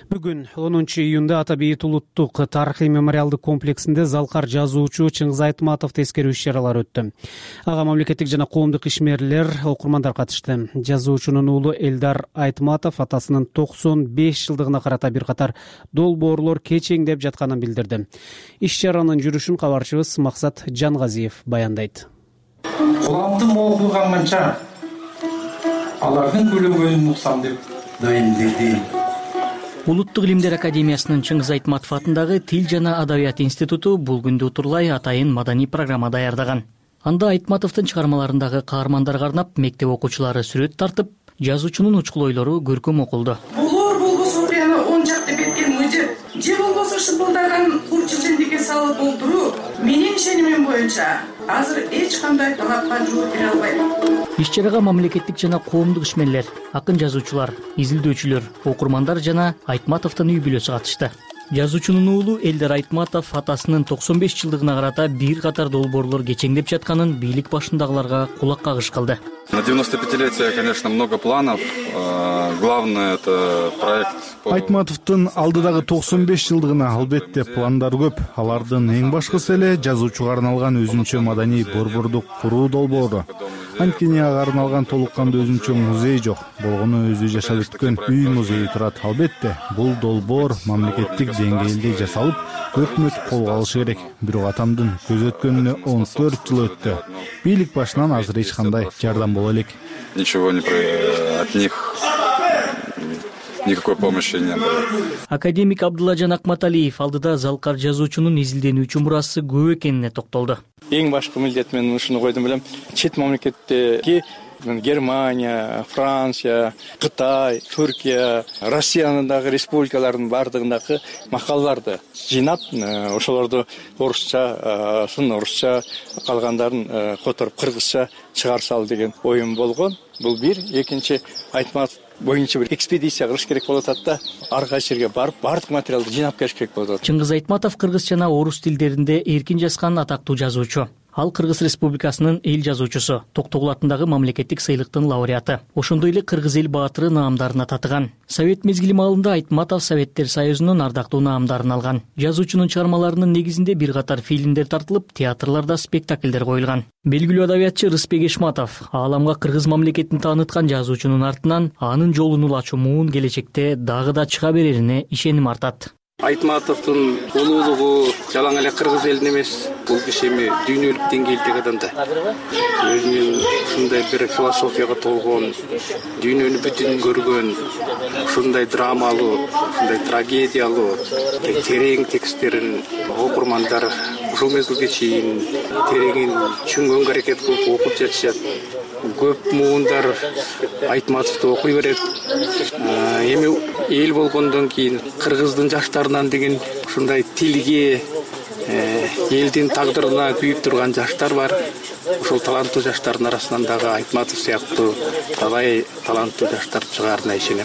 Бүгүн 10 июнда Ата Бейит улуттук тарыхый мемориалдык комплексинде залкар жазуучу Чыңгыз Айтматов тескерүү иш-чаралары өттү. Ага мамлекеттик жана коомдук ишмерлер, окурмандар катышты. Жазуучунун уулу Элдар Айтматов атасынын 95 жылдыгына карата бир катар долбоорлор кечеңдеп жатканын билдирди. Иш-чаранын жүрүшүн кабарчыбыз Максат Жангазиев баяндайт. Куламды окуганганча алардын күлөнгөнүн уксам деп дайындалды. Улуттук илимдер академиясынын Чыңгыз Айтматов атындагы Тил жана адабият институту бул күндү утурлай атайын маданий программа даярдаган. Анда Айтматовдун чыгармаларындагы каармандарга арнап мектеп окуучулары сүрөт тартып, жазуучунун учкул ойлору көркөм окулду. Булор болбосо окуяны он жакты бетке мыжып, же болбосо шыпылдаган кур чечендикке салып олтуруу менин ишенимим боюнча азыр эч кандай талапка жооп бере албайт. Иш-чарага мамлекеттик жана коомдук ишмерлер, акын жазуучулар, изилдөөчүлөр, окурмандар жана Айтматовдун үй бүлөсү катышты. Жазуучунун уулу Элдар Айтматов атасынын 95 жылдыгына карата бир катар долбоорлор кечеңдеп жатканын бийлик башындагыларга кулак кагыш кылды. На 95-летие, конечно, много планов. Главное это проект. Айтматовдун алдыдагы 95 жылдыгына албетте пландар көп. Алардын эң башкысы эле жазуучуга арналган өзүнчө маданий борбордук куруу долбоору. Анткени ага арналган толук кандуу өзүнчө музей жок. Болгону өзү жашап өткөн үй музейи турат. Албетте бул долбоор мамлекеттик деңгээлде жасалып, өкмөт колго алышы керек. Бирок атамдын көз өткөнүнө 14 жыл өттү. Бийлик башынан азыр эч кандай жардам боло элек. Ничего не от них. Никакой помощи не было. Академик Абдуллажан Акматалиев алдыда залкар жазуучунун изилденүүчү мурасы көп экенине токтолду. Эң башкы милдет мен ушуну койдум билем. Чет мамлекеттеги Германия, Франция, Кытай, Түркия, Россиянындагы республикалардын бардыгындагы макалаларды жыйнап, ошолорду орусчасын орусча, калгандарын которуп кыргызча чыгарсал деген оюм болгон. Бул бир, экинчи Айтматов боюнча бир экспедиция кылыш керек болуп атат да, ар кайсы жерге барып, бардык материалды жыйнап келиш керек болуп атат. Чыңгыз Айтматов кыргыз жана орус тилдеринде эркин жазган атактуу жазуучу. Ал Кыргыз Республикасынын эл жазуучусу, Токтогул атындагы мамлекеттик сыйлыктын лауреаты. Ошондой эле кыргыз эл баатыры наамдарына татыган. Совет мезгили маалында Айтматов Советтер Союзунун ардактуу наамдарын алган. Жазуучунун чыгармаларынын негизинде бир катар фильмдер тартылып, театрларда спектакльдер коюлган. Белгилүү адабиятчы Рыспек Эшматов ааламга кыргыз мамлекетин тааныткан жазуучунун артынан анын жолун улачуу муун келечекте дагы да чыга берерине ишеним артат. Айтматовдун улуулугу жалаң эле кыргыз элин эмес, бул киши эми дүйнөлүк деңгээлдеги адам да. Өзүнүн ушундай бир философияга толгон, дүйнөнү бүтүн көргөн, ушундай драмалуу, ушундай трагедиялуу, терең тексттерин окурмандар ушул мезгилге чейин тереңин түшүнгөнгө аракет кылып окуп жатышат. Көп муундар Айтматовду окуй берет. Эми эл болгондон кийин кыргыздын жаштарынан деген ушундай тилге, элдин тагдырына күйүп турган жаштар бар. Ушул таланттуу жаштардын арасынан дагы Айтматов сыяктуу талай таланттуу жаштар чыгаарына ишенем.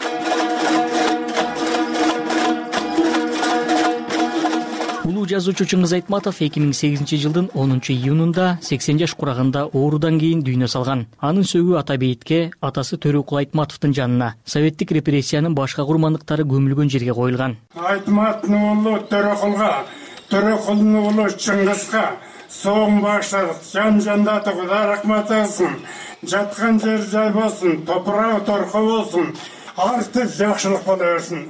Улуу жазуучу Чыңгыз Айтматов 2008 жылдын 10 июнунда 80 жаш курагында оорудан кийин дүйнө салган. Анын сөгүү Ата Бейитке атасы Төрөкул Айтматовдун жанына советтик репрессиянын башка курмандыктары көмүлгөн жерге коюлган. Айтматовдун уулу Төрөкулга, Төрөкулдун уулу Чыңгызга соң баштадык. Жан-жандаты Кудай рахмат этсин. Жаткан жер жай болсун, топурагы торко болсун. Артып жакшылык боло берсин.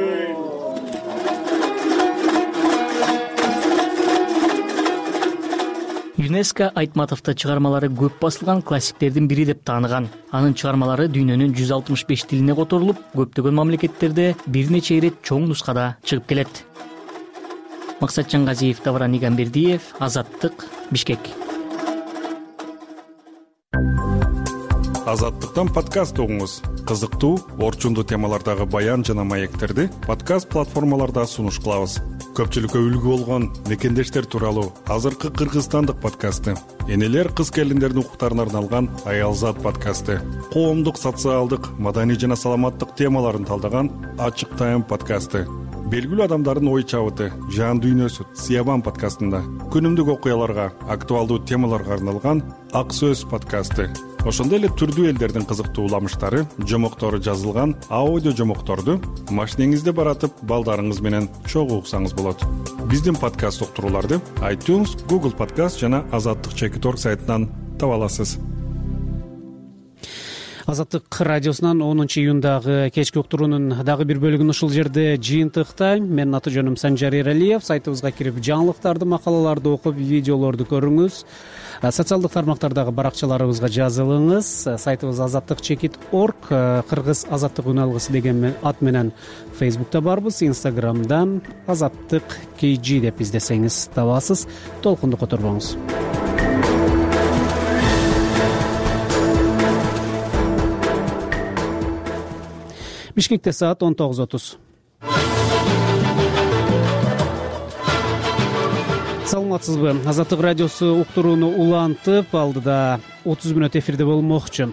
ЮНЕСКО Айтматовдо чыгармалары көп басылган классиктердин бири деп тааныган. Анын чыгармалары дүйнөнүн 165 тилине которулуп, көптөгөн мамлекеттерде бир нече ирет чоң нускада чыгып келет. Максат Жангазиев, Давран Игамбердиев, Азаттык, Бишкек. Азаттыктан подкаст угуңуз. Кызыктуу, орчундуу темалардагы баян жана маектерди подкаст платформаларда сунуш кылабыз. Көпчүлүккө үлгү болгон мекендештер тууралуу азыркы кыргызстандык подкасты, энелер кыз келиндердин укуктарына арналган Аялзат подкасты, коомдук, социалдык, маданий жана саламаттык темаларын талдаган Ачык Тайм подкасты, белгилүү адамдардын ой чабыты, жан дүйнөсү Сиябан подкастында, күнүмдүк окуяларга, актуалдуу темаларга арналган Ак сөз подкасты, ошондой эле түрдүү элдердин кызыктуу уламыштары, жомоктору жазылган аудио жомокторду машинеңизде баратып балдарыңыз менен чогуу уксаңыз болот. Биздин подкаст уктурууларды iTunes, Google Podcast жана Азаттык.org сайтынан таба аласыз. Азаттык радиосунан 10 июндагы кечки уктуруунун дагы бир бөлүгүн ушул жерде жыйынтыктайм. Менин аты жөнүм Санжар Эралиев. Сайтыбызга кирип жаңылыктарды, макалаларды окуп, видеолорду көрүңүз. Социалдык тармактардагы баракчаларыбызга жазылыңыз. Сайтыбыз azattik.org, кыргыз азаттык үн алгысы деген ат менен Facebook'та барбыз, Instagram'дан azattik kg деп издесеңиз табасыз. Толкунду которбоңуз. Бишкекте саат 19:30. Саламатсызбы? Азаттык радиосу уктурууну улантып, алдыда 30 мүнөт эфирде болмокчу.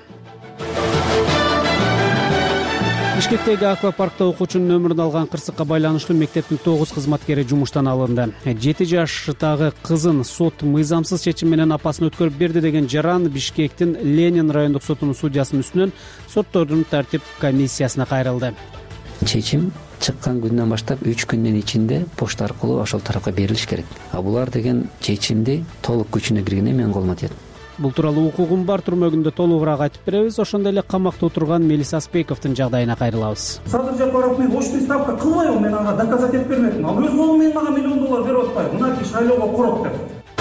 Бишкектеги аквапаркта окуучунун өмүрүн алган кырсыкка байланыштуу мектептин 9 кызматкери жумуштан алынды. 7 жаштагы кызын сот мыйзамсыз чечим менен апасын өткөрүп берди деген жаран Бишкектин Ленин райондук сотунун судьясынын үстүнөн соттордун тартип комиссиясына кайрылды. Чечим чыккан күндөн баштап 3 күндүн ичинде почта аркылуу ошол тарапка берилиш керек. Булар деген чечимди толук күчүнө киргенде менин колума тиет. Бул тууралуу укугум бар түрмөгүндө толугураак айтып беребиз. Ошондой эле камакта отурган Мелис Аспековдун жагдайына кайрылабыз. Садыр Жапаров мен очный ставка кылбайбы, мен ага доказать этип бермедим. Ал өз колум менен мага $1 миллион берип атпайбы. Мынакей шайлоого курок деп.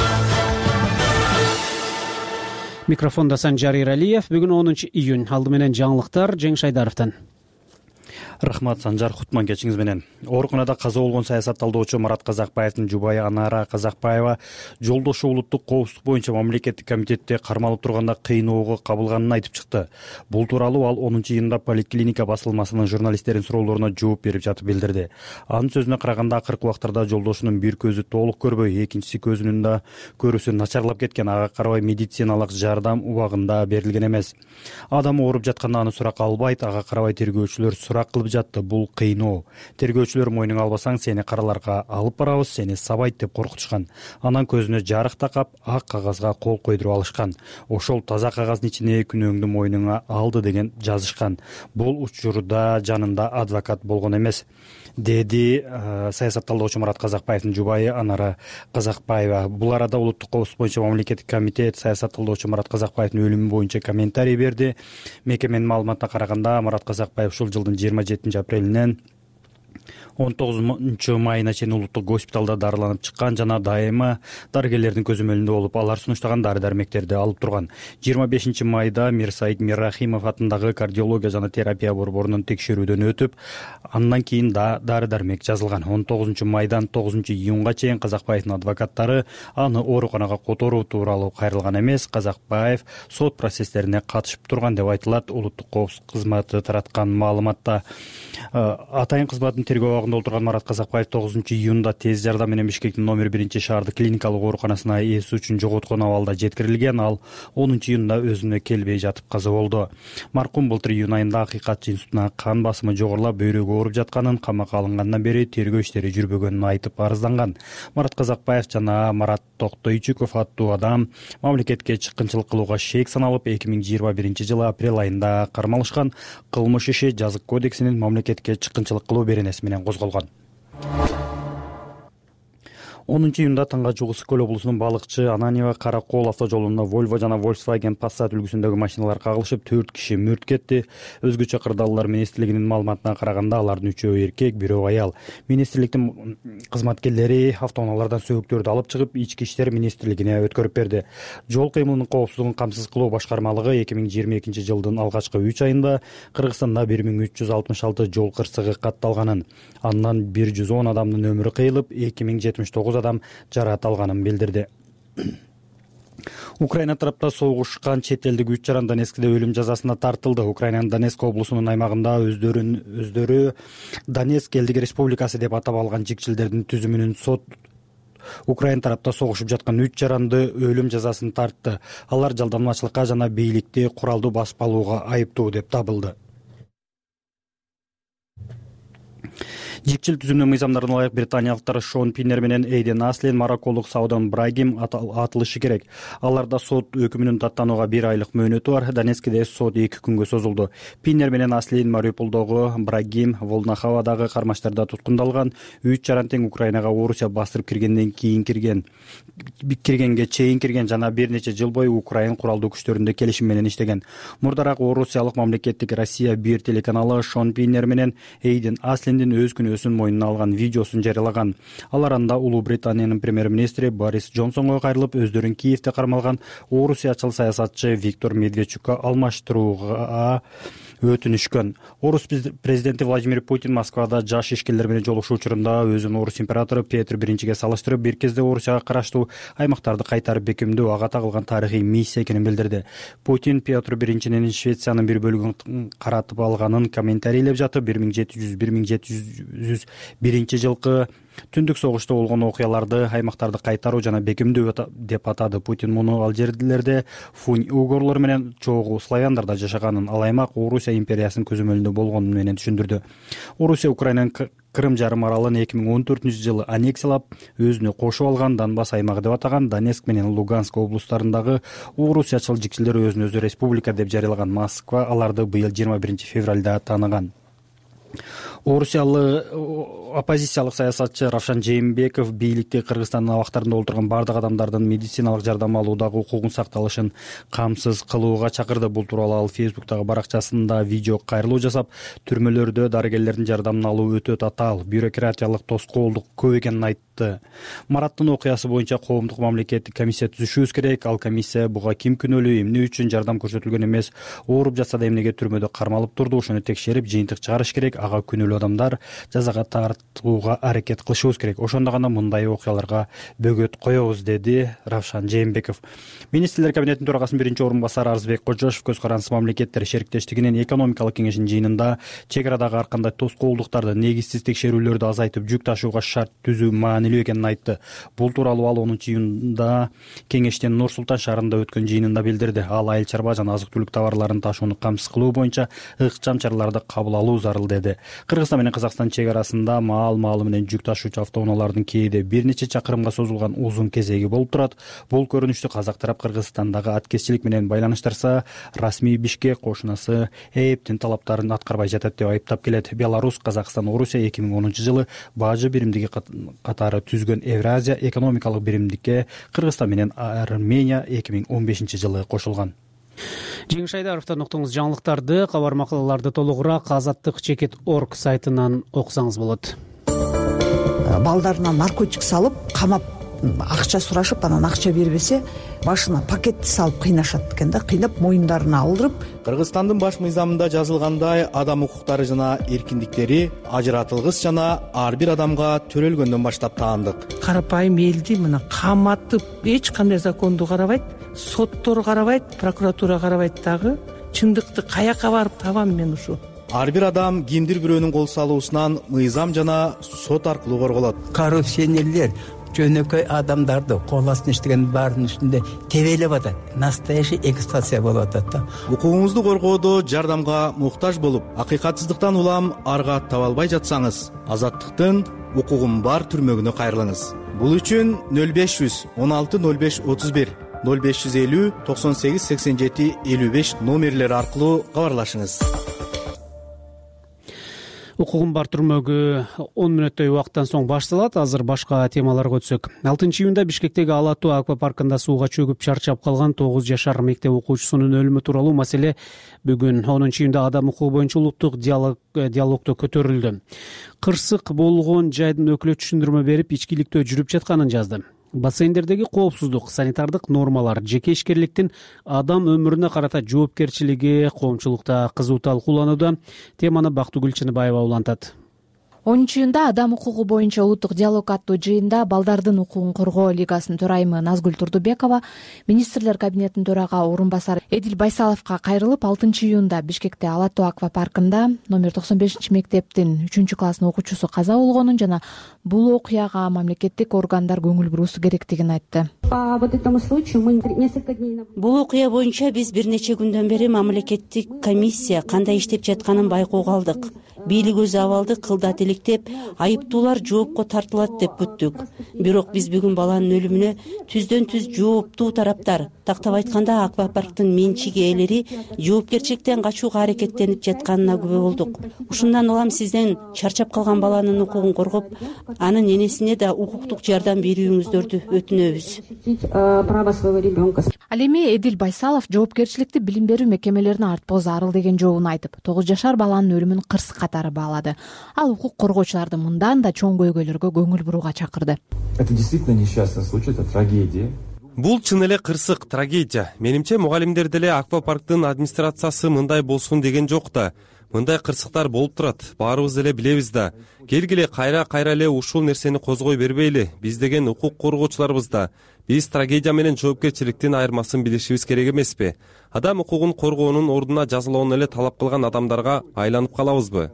Микрофондо Санжар Эралиев. Бүгүн 10 июнь. Алды менен жаңылыктар Жеңиш Айдаровдон. Рахмат Санжар, кутман кечиңиз менен. Ооруканада каза болгон саясат талдоочу Марат Казакбаевдин жубайы Анара Казакбаева жолдошу улуттук коопсуздук боюнча мамлекеттик комитетте кармалып турганда кыйноого кабылганын айтып чыкты. Бул тууралуу ал 10 июнда поликлиника басылмасынын журналисттердин суроолоруна жооп берип жатып билдирди. Анын сөзүнө караганда акыркы убактарда жолдошунун бир көзү толук көрбөй, экинчиси көзүнүн да көрүүсү начарлап кеткен. Ага карабай медициналык жардам убагында берилген эмес. Адам ооруп жатканда аны сурак албайт, ага карабай тергөөчүлөр сурак кылып жатты. Бул кыйноо. Тергөөчүлөр мойнуңа албасаң сени караларга алып барабыз, сени сабайт деп коркутушкан. Анан көзүнө жарык такап, ак кагазга кол койдуруп алышкан. Ошол таза кагаздын ичине күнөөңдү мойнуңа алды деген жазышкан. Бул учурда жанында адвокат болгон эмес, деди саясат талдоочу Марат Казакбаевдин жубайы Анара Казакбаева. Бул арада улуттук коопсуздук боюнча мамлекеттик комитет саясат талдоочу Марат Казакбаевдин өлүмү боюнча комментарий берди. Мекеменин маалыматына караганда Марат Казакбаев ушул жылдын 27 апрелинен 19 майына чейин улуттук госпиталда дарыланып чыккан жана дайыма дарыгерлердин көзөмөлүндө болуп, алар сунуштаган дары-дармектерди алып турган. 25 майда Мирсаид Миррахимов атындагы кардиология жана терапия борборунун текшерүүдөн өтүп, андан кийин да дары-дармек жазылган. 19 майдан 9 июнга чейин Казакбаевдин адвокаттары аны ооруканага которуу тууралуу кайрылган эмес. Казакбаев сот процесстерине катышып турган деп айтылат улуттук коопсуздук кызматы тараткан маалыматта. Атайын кызматтын тергөө абагында отурган Марат Казакбаев 9 июнда тез жардам менен Бишкектин номер 1 шаардык клиникалык ооруканасына эси үчүн жоготкон абалда жеткирилген. Ал 10 июнда өзүнө келбей жатып каза болду. Маркум былтыр июнь айында Акыйкатчы институтуна кан басымы жогорулап бөйрөгү ооруп жатканын, камакка алынгандан бери тергөө иштери жүрбөгөнүн айтып арызданган. Марат Казакбаев жана Марат Токтойчуков аттуу адам мамлекетке чыккынчылык кылууга шек саналып 2021 жылы апрель айында кармалышкан. Кылмыш иши жазык кодексинин мамлекетке чыккынчылык кылуу беренеси менен козголгон. 10 июнда Таңга Чугу Ысык көл облусунун Балыкчы Ананьева Каракол автожолунда Volvo жана Volkswagen Passat үлгүсүндөгү машиналар кагылышып 4 киши мүрт кетти. Өзгөчө кырдаалдар министрлигинин маалыматына караганда алардын 3-өө эркек, 1-өө аял. Министрликтин кызматкерлери автоунаалардан сөөктөрдү алып чыгып, ички иштер министрлигине өткөрүп берди. Жол кыймылынын коопсуздугун камсыз кылуу башкармалыгы 2022 жылдын алгачкы 3 айында Кыргызстанда 1366 жол кырсыгы катталганын, андан 110 адамдын өмүрү кыйылып, 2079 адам жараат алганын билдирди. Украина тарапта согушкан чет элдик 3 жаран Донецкте өлүм жазасына тартылды. Украинанын Донецк облусунун аймагында өздөрү Донецк элдик республикасы деп атап алган жикчилдердин түзүмүнүн сот Украина тарапта согушуп жаткан 3 жаранды өлүм жазасын тартты. Алар жалданмачылыкка жана бийликти куралдуу басып алууга айыптуу деп табылды. Жикчил түзүмдүү мыйзамдарына ылайык британиялыктар Шон Пиннер менен Эйден Аслин, марокколук Саудан Брагим атылышы керек. Аларда сот өкүмүнүн даттанууга 1 айлык мөөнөтү бар. Донецкиде сот 2 күнгө созулду. Пиннер менен Аслин Мариуполдогу, Брагим Волнахавадагы кармаштарда туткундалган. 3 жаран тең Украинага Орусия бастырып киргенден кийин киргенге чейин кирген жана бир нече жыл бою Украин куралдуу күчтөрүндө келишим менен иштеген. Мурдараак Орусиялык мамлекеттик Россия 1 телеканалы Шон Пиннер менен Эйден Аслиндин өз күнөөсүн мойнуна алган видеосун жарыялаган. Алар анда Улуу Британиянын премьер-министри Борис Джонсонго кайрылып, өздөрүн Киевде кармалган орусиячыл саясатчы Виктор Медведчукка алмаштырууга өтүнүшкөн. Орус президенти Владимир Путин Москвада жаш ишкерлер менен жолугушуу учурунда өзүн орус императору Петр I салыштырып, бир кезде Орусияга караштуу аймактарды кайтарып бекемдөө ага тагылган тарыхый миссия экенин билдирди. Путин Петр I Швециянын бир бөлүгүн каратып алганын комментарийлеп жатып, 1700-1701 жылкы түндүк согушта болгон окуяларды, аймактарды кайтаруу жана бекемдөө деп атады. Путин муну ал жерлерде фунь уйгурлар менен чогуу славяндарда жашаганын, ал аймак Орусия империясынын көзөмөлүндө болгонун менен түшүндүрдү. Орусия Украинанын Крым жарым аралын 2014-жылы аннексиялап, өзүнө кошуп алган Донбасс аймагы деп атаган. Донецк менен Луганск облустарындагы орусиячыл жикчилер өзүн өзү республика деп жарыялаган. Москва аларды быйыл 21 февралда тааныган. Орусиялык оппозициялык саясатчы Равшан Жээнбеков бийликти Кыргызстандын абактарында олтурган бардык адамдардын медициналык жардам алуудагы укугун сакталышын камсыз кылууга чакырды. Бул тууралуу ал Фейсбуктагы баракчасында видео кайрылуу жасап, түрмөлөрдө дарыгерлердин жардамын алуу өтө татаал, бюрократиялык тоскоолдук көп экенин айтты. Мараттын окуясы боюнча коомдук мамлекеттик комиссия түзүшүбүз керек. Ал комиссия буга ким күнөөлүү, эмне үчүн жардам көрсөтүлгөн эмес, ооруп жатса да эмнеге түрмөдө кармалып турду, ошону текшерип, жыйынтык чыгарыш керек. Ага күнөөлүү адамдар жазага тартууга аракет кылышыбыз керек. Ошондо гана мындай окуяларга бөгөт коебуз, деди Равшан Жээнбеков. Министрлер кабинетинин төрагасынын биринчи орун басары Арзбек Кожошев көз карандысыз мамлекеттер шериктештигинин экономикалык кеңешинин жыйынында чек арадагы ар кандай тоскоолдуктарды, негизсиз текшерүүлөрдү азайтып, жүк ташууга шарт түзүү маанилүү экенин айтты. Бул тууралуу ал 10-июнда кеңештин Нур Султан шаарында өткөн жыйынында билдирди. Ал айыл чарба жана азык-түлүк товарларын ташууну камсыз кылуу боюнча ыкчам чараларды кабыл алуу зарыл, деди. Кыргызстан менен Казакстан чек арасында маал менен жүк ташуучу автоунаалардын кээде бир нече чакырымга созулган узун кезеги болуп турат. Бул көрүнүштү казак тарап Кыргызстандагы аткезчилик менен байланыштырса, расмий Бишкек кошунасы ээптин талаптарын аткарбай жатат деп айыптап келет. Беларусь, Казакстан, Орусия 2010-жылы бажы биримдиги катары түзгөн Евразия экономикалык биримдикке Кыргызстан менен Армения 2015-жылы кошулган. Жеңиш Айдаровдон уктуңуз. Жаңылыктарды, кабар макалаларды толугураак azattik.org сайтынан окусаңыз болот. Балдарына наркотик салып, камап, акча сурашып, анан акча бербесе, башына пакетти салып кыйнашат экен да, кыйнап моюндарына алдырып. Кыргызстандын баш мыйзамында жазылгандай, адам укуктары жана эркиндиктери ажыратылгыс жана ар бир адамга төрөлгөндөн баштап таандык. Карапайым элди мына каматып, эч кандай законду карабайт, соттор карабайт, прокуратура карабайт дагы. Чындыкты каяка барып табам мен ушу? Ар бир адам кимдир бирөөнүн кол салуусунан мыйзам жана сот аркылуу корголот. Коррупционерлер жөнөкөй адамдарды кол астына иштеген баардын үстүндө тебелеп атат. Настоящий эксплуатация болуп атат да. Укугуңузду коргоодо жардамга муктаж болуп, акыйкатсыздыктан улам арга таба албай жатсаңыз, Азаттыктын укугум бар түрмөгүнө кайрылыңыз. Бул үчүн 0500 16 05 31 0550 98 87 55 номерлери аркылуу кабарлашыңыз. Укугум бар түрмөгү 10 мүнөттөй убакыттан соң башталат. Азыр башка темаларга өтсөк. 6-июнда Бишкектеги Ала-Тоо аквапаркында сууга чөгүп чарчап калган 9 жашар мектеп окуучусунун өлүмү тууралуу маселе бүгүн 10-июнда адам укугу боюнча улуттук диалогдо көтөрүлдү. Кырсык болгон жайдын өкүлү түшүндүрмө берип, ичкиликтөө жүрүп жатканын жазды. Бассейндердеги коопсуздук, санитардык нормалар, жеке ишкерликтин адам өмүрүнө карата жоопкерчилиги коомчулукта кызуу талкууланууда. Теманы Бактыгүл Чыныбаева улантат. 10-июнда адам укугу боюнча улуттук диалог аттуу жыйында Балдардын укугун коргоо лигасынын төрайымы Назгүл Турдубекова министрлер кабинетинин төрага орун басары Эдил Байсаловго кайрылып, 6-июнда Бишкекте Ала-Тоо аквапаркында номер 95 мектептин 3-класстын окуучусу каза болгонун жана бул окуяга мамлекеттик органдар көңүл буруусу керектигин айтты. Бул окуя боюнча биз бир нече күндөн бери мамлекеттик комиссия кандай иштеп жатканын байкоого алдык. бийлик өз абалды кылдат элек деп айыптуулар жоопко тартылат деп күттүк. Бирок биз бүгүн баланын өлүмүнө түздөн түз жооптуу тараптар, тактап айтканда аквапарктын менчик ээлери жоопкерчиликтен качууга аракеттенип жатканына күбө болдук. Ушундан улам сизден чарчап калган баланын укугун коргоп, анын энесине да укуктук жардам берүүңүздөрдү өтүнөбүз. Ал эми Эдил Байсалов жоопкерчиликти билим берүү мекемелерине артпоо зарыл деген жообун айтып, 9 жашар баланын өлүмүн кырсык катары баалады. Ал укук коргоочуларды мындан да чоң көйгөйлөргө көңүл бурууга чакырды. Это действительно несчастный случай, это трагедия. Бул чын эле кырсык, трагедия. Менимче мугалимдер деле аквапарктын администрациясы мындай болсун деген жок да. Мындай кырсыктар болуп турат. Баарыбыз деле билебиз да. Келгиле кайра эле ушул нерсени козгой бербейли. Биз деген укук коргоочуларбыз да. Биз трагедия менен жоопкерчиликтин айырмасын билишибиз керек эмеспи? Адам укугун коргоонун ордуна жазалоону эле талап кылган адамдарга айланып калабызбы?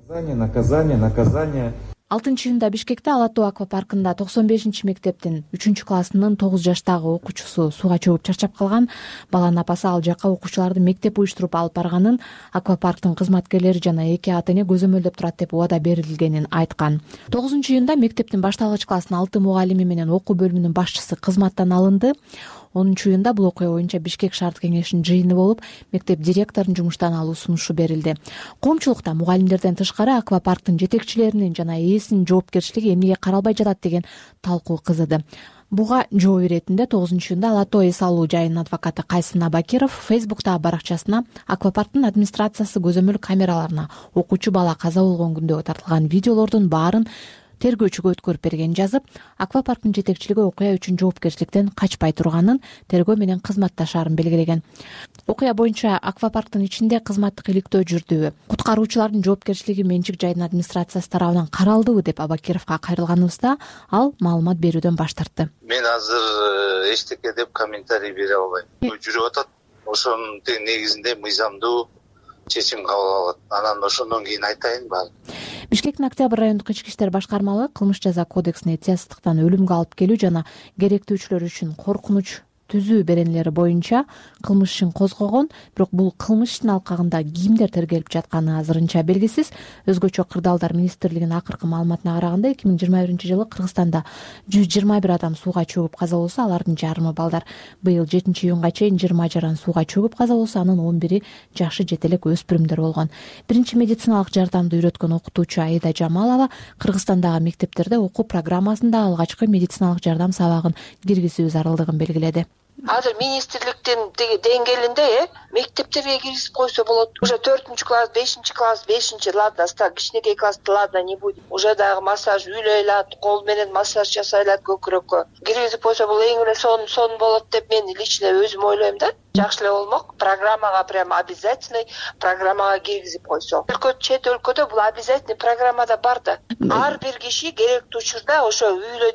Наказание. 6-июнда Бишкекте Ала Тоо аквапаркында 95-мектептин 3-классынын 9 жаштагы окуучусу сууга чөгүп чарчап калган. Баланын апасы ал жака окуучуларды мектеп уюштуруп алып барганын, аквапарктын кызматкерлери жана 2 ата-эне көзөмөлдөп турат деп убада берилгенин айткан. 9-июнда мектептин башталгыч класстын 6 мугалими менен окуу бөлүмүнүн башчысы кызматтан алынды. 10-июнда бул окуя боюнча Бишкек шаардык кеңешинин жыйыны болуп, мектеп директорунун жумуштан алуу сунушу берилди. Коомчулукта мугалимдерден тышкары аквапарктын жетекчилеринин жана ээсинин жоопкерчилиги эмнеге каралбай жатат деген талкуу кызыды. Буга жооп иретинде 9-июнда Ала Тоо эс алуу жайынын адвокаты Кайсын Абакиров Фейсбуктагы баракчасына аквапарктын администрациясы көзөмөл камераларына окуучу бала каза болгон күндө тартылган видеолордун баарын тергөөчүгө өткөрүп бергенин жазып, аквапарктын жетекчилиги окуя үчүн жоопкерчиликтен качпай турганын, тергөө менен кызматташаарын белгилеген. Окуя боюнча аквапарктын ичинде кызматтык иликтөө жүрдүбү, куткаруучулардын жоопкерчилиги менчик жайдын администрациясы тарабынан каралдыбы деп Абакировго кайрылганыбызда ал маалымат берүүдөн баш тартты. Мен азыр эчтеке деп комментарий бере албайм. Жүрүп атат. Ошонун негизинде мыйзамдуу чечим кабыл алат. Анан ошондон кийин айтайын баары. Бишкектин Октябрь райондук ички иштер башкармалыгы кылмыш жаза кодексине этиятсыздыктан өлүмгө алып келүү жана керектүүчүлөр үчүн коркунуч түзүү беренелери боюнча кылмыш ишин козгогон, бирок бул кылмыш иштин алкагында кимдер тергелип жатканы азырынча белгисиз. Өзгөчө кырдаалдар министрлигинин акыркы маалыматына караганда 2021-жылы Кыргызстанда 121 адам сууга чөгүп каза болсо, алардын жарымы балдар. Быйыл 7-июнга чейин 20 жаран сууга чөгүп каза болсо, анын 11-и жашы жетелек өспүрүмдөр болгон. Биринчи медициналык жардамды үйрөткөн окутуучу Аида Жамалова Кыргызстандагы мектептерде окуу программасында алгачкы медициналык жардам сабагын киргизүү зарылдыгын белгиледи. Азыр министрликтин деңгээлинде мектептерге киргизип койсо болот. Уже 4-класс, 5-класс, 5-чи ладно, кичинекей классты ладно не будет. Уже дагы массаж үйлөйлат, кол менен массаж жасайлат көкүрөккө. Киргизип койсо бул эң эле сон болот деп мен лично өзүм ойлойм да. Жакшы эле болмок. Программага прям обязательный программага киргизип койсо. Чет өлкөдө бул обязательный программада бар да. Ар бир киши керектүү учурда ошо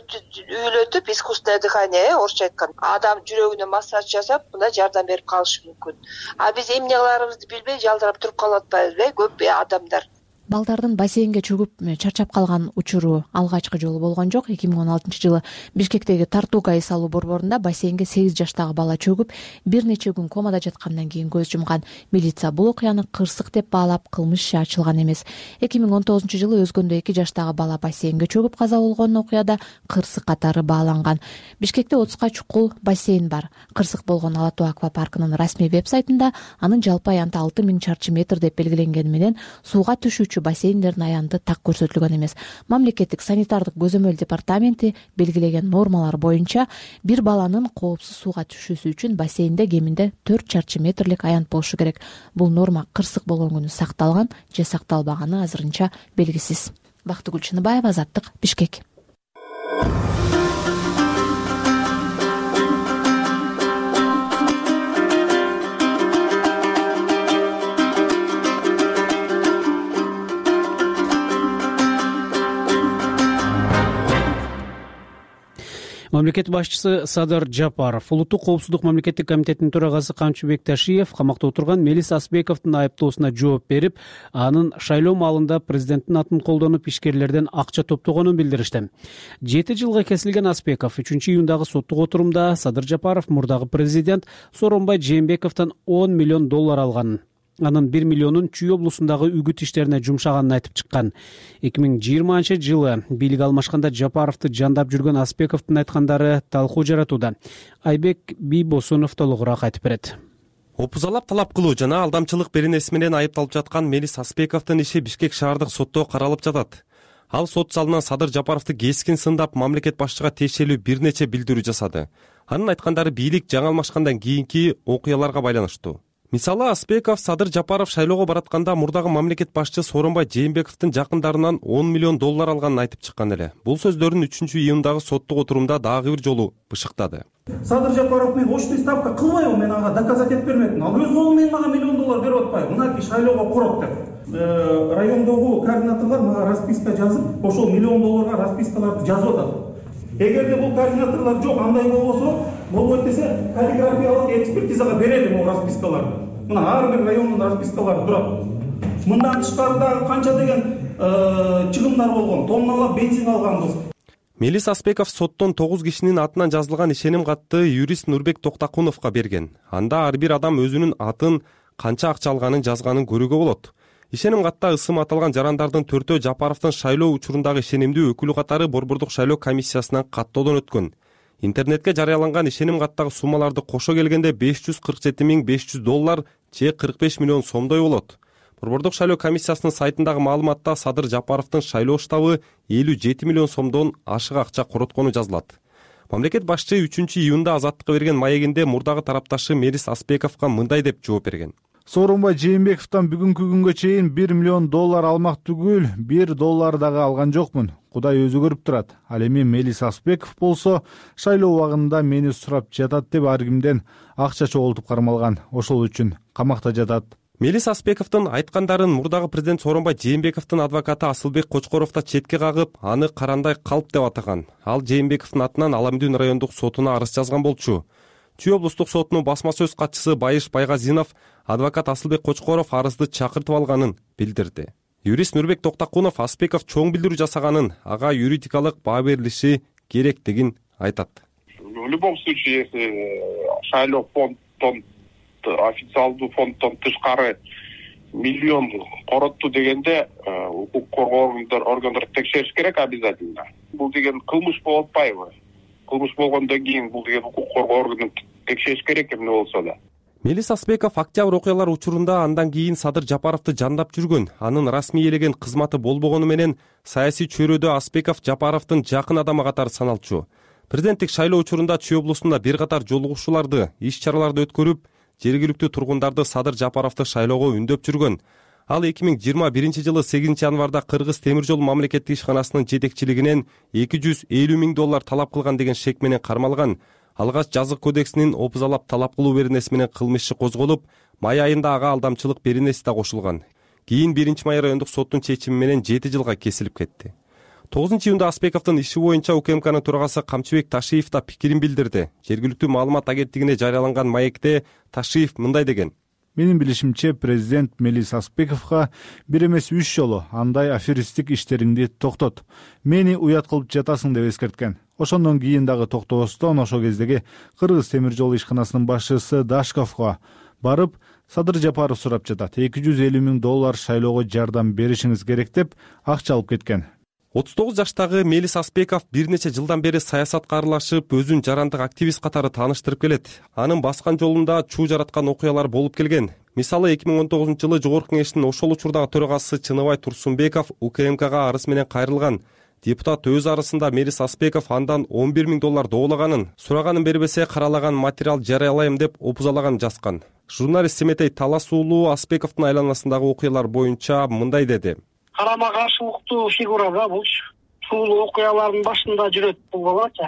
үйлөтүп искусственное дыхание, орусча айтканда, адам жүрөгүнө массаж жасап, мындай жардам берип калышы мүмкүн. А биз эмне кыларыбызды билбей жалдырап туруп калып атпайбызбы, көп адамдар. Балдардын бассейнге чөгүп чарчап калган учуру алгачкы жолу болгон жок. 2016-жылы Бишкектеги Тартуга эс алуу борборунда бассейнге 8 жаштагы бала чөгүп, бир нече күн комада жаткандан кийин көз жумган. Милиция бул окуяны кырсык деп баалап, кылмыш иши ачылган эмес. 2019-жылы Өзгөндө 2 жаштагы бала бассейнге чөгүп каза болгон окуяда кырсык катары бааланган. Бишкекте 30га чукул бассейн бар. Кырсык болгон Ала Тоо аквапаркынын расмий веб-сайтында анын жалпы аянты 6000 чарчы метр деп белгиленгени менен сууга түшүүчү бассейндердин аянты так көрсөтүлгөн эмес. Мамлекеттик санитардык көзөмөл департаменти белгилеген нормалар боюнча бир баланын коопсуз сууга түшүүсү үчүн бассейнде кеминде 4 чарчы метрлик аянт болушу керек. Бул норма кырсык болгон күнү сакталган же сакталбаганы азырынча белгисиз. Бактыгүл Чыныбаева, Азаттык, Бишкек. Мамлекет башчысы Садыр Жапаров, Улуттук коопсуздук мамлекеттик комитетинин төрагасы Камчыбек Ташиев камакта отурган Мелис Асбековдун айыптоосуна жооп берип, анын шайлоо маалында президенттин атын колдонуп ишкерлерден акча топтогонун билдиришти. 7 жылга кесилген Асбеков 3-июндагы соттук отурумда Садыр Жапаров мурдагы президент Сооронбай Жээнбековдон $10 миллион алганын анын 1 миллионун Чүй облусундагы үгүт иштерине жумшаганын айтып чыккан. 2020-жылы бийлик алмашканда Жапаровду жандап жүргөн Аспековдун айткандары талкуу жаратууда. Айбек Бийбосунов толугураак айтып берет. Опузалап талап кылуу жана алдамчылык беренеси менен айыпталып жаткан Мелис Аспековдун иши Бишкек шаардык сотто каралып жатат. Ал сот залынан Садыр Жапаровду кескин сындап, мамлекет башчыга тиешелүү бир нече билдирүү жасады. Анын айткандары бийлик жаңы алмашкандан кийинки окуяларга байланыштуу. Мисалы, Аспеков Садыр Жапаров шайлоого баратканда мурдагы мамлекет башчы Сооронбай Жээнбековдун жакындарынан $10 миллион алганын айтып чыккан эле. Бул сөздөрүн 3-июндагы соттук отурумда дагы бир жолу бышыктады. Садыр Жапаров мен очный ставка кылбайбы, мен ага доказать этип бермекмин. Ал өз колу менен мага $1 миллион берип атпайбы. Мынакей шайлоого курок деп. Райондогу координаторлор мага расписка жазып, ошол $1 миллион распискаларды жазып атат. Эгерде бул координаторлор жок, андай болбойт десе, каллиграфиялык экспертизага берели бул распискаларды. Мына ар бир райондун распискалары турат. Мындан тышкары дагы канча деген чыгымдар болгон, тонналап бензин алганбыз. Мелис Аспеков соттон 9 кишинин атынан жазылган ишеним катты юрист Нурбек Токтакуновго берген. Анда ар бир адам өзүнүн атын, канча акча алганын жазганын көрүүгө болот. Ишеним катта ысым аталган жарандардын 4-өө Жапаровдун шайлоо учурундагы ишенимдүү өкүлү катары Борбордук шайлоо комиссиясынан каттоодон өткөн. Интернетке жарыяланган ишеним каттагы суммаларды кошо келгенде $547,500 же 45 миллион сомдой болот. Борбордук шайлоо комиссиясынын сайтындагы маалыматта Садыр Жапаровдун шайлоо штабы 57 миллион сомдон ашык акча короткону жазылат. Мамлекет башчы 3-июнда Азаттыкка берген маегинде мурдагы тарапташы Мелис Аспековго мындай деп жооп берген. Сооронбай Жээнбековдон бүгүнкү күнгө чейин $1 миллион алмак түгүл, $1 дагы алган жокмун. Кудай өзү көрүп турат. Ал эми Мелис Аспеков болсо шайлоо убагында мени сурап жатат деп ар кимден акча чогултуп кармалган. Ошол үчүн камакта жатат. Мелис Аспековдун айткандарын мурдагы президент Сооронбай Жээнбековдун адвокаты Асылбек Кочкоров да четке кагып, аны карандай калп деп атаган. Ал Жээнбековдун атынан Аламдүн райондук сотуна арыз жазган болчу. Чүй облустук сотунун басма сөз катчысы Байыш Байгазинов адвокат Асылбек Кочкоров арызды чакыртып алганын билдирди. Юрист Нурбек Токтакунов Аспеков чоң билдирүү жасаганын, ага юридикалык баа берилиши керектигин айтат. В любом случае, если шайлоо фонддон официалдуу фонддон тышкары $1 миллион коротту дегенде укук коргоо органдары текшериш керек обязательно. Бул деген кылмыш болуп атпайбы? Кылмыш болгондон кийин бул деген укук коргоо органы текшериш керек эмне болсо да. Мелис Аспеков октябрь окуялар учурунда андан кийин Садыр Жапаровду жандап жүргөн, анын расмий элеген кызматы болбогону менен саясий чөйрөдө Аспеков Жапаровдун жакын адамы катары саналчу. Президенттик шайлоо учурунда Чүй облусунда бир катар жолугушууларды, иш-чараларды өткөрүп, жергиликтүү тургундарды Садыр Жапаровду шайлоого үндөп жүргөн. Ал 2021-жылы 8 январда Кыргыз темир жол мамлекеттик ишканасынын жетекчилигинен $250 миң талап кылган деген шек менен кармалган. Алгач жазык кодексинин опузалап талап кылуу беренеси менен кылмыш иши козголуп, май айында ага алдамчылык беренеси да кошулган. Кийин 1-май райондук соттун чечими менен 7 жылга кесилип кетти. 9-июнда Аспековдун иши боюнча УКМКнын төрагасы Камчыбек Ташиев да пикирин билдирди. Жергиликтүү маалымат агенттигине жарыяланган маекте Ташиев мындай деген. Менин билишимче, президент Мелис Аспековго бир эмес 3 жолу андай аферистик иштериңди токтот. Мени уят кылып жатасың деп эскерткен. Ошондон кийин дагы токтобостон ошол кездеги Кыргыз темир жол ишканасынын башчысы Дашковго барып, Садыр Жапаров сурап жатат. $250 миң шайлоого жардам беришиңиз керек деп акча алып кеткен. 39 жаштагы Мелис Аспеков бир нече жылдан бери саясатка аралашып, өзүн жарандык активист катары тааныштырып келет. Анын баскан жолунда чуу жараткан окуялар болуп келген. Мисалы 2019-жылы Жогорку Кеңештин ошол учурдагы төрагасы Чыныбай Турсунбеков УКМКга арыз менен кайрылган. Депутат өз арызында Мелис Аспеков андан $11 миң доолаганын, сураганын бербесе каралаган материал жарыялайм деп опузалаган жазган. Журналист Семетей Талас уулу Аспековдун айланасындагы окуялар боюнча мындай деди. Карама каршылыктуу фигура да булчу. Ушул окуялардын башында жүрөт бул балачы.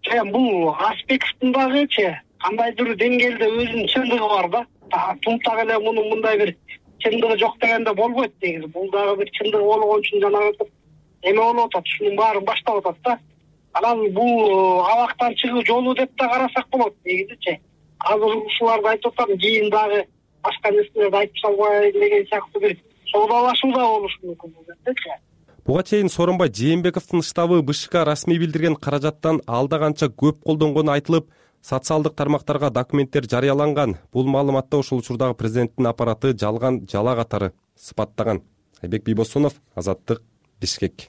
Бул Аспековдун дагычы кандайдыр деңгээлде өзүнүн чындыгы бар да. Тунтак эле мунун мындай бир чындыгы жок дегенде болбойт негизи. Бул дагы бир чындыгы болгон үчүн жанагы эме болуп атат. Ушунун баары башталып атат да. Анан бул абактан чыгуу жолу деп да карасак болот негизичи. Азыр ушуларды айтып атам, кийин дагы башка нерселерди айтып салбайын деген сыяктуу бир соодалашуу да болушу мүмкүн болот. Буга чейин Сооронбай Жээнбековдун штабы БШК расмий билдирген каражаттан алда канча көп колдонгону айтылып, социалдык тармактарга документтер жарыяланган. Бул маалыматты ошол учурдагы президенттин аппараты жалган жала катары сыпаттаган. Айбек Бийбосунов, Азаттык, Бишкек.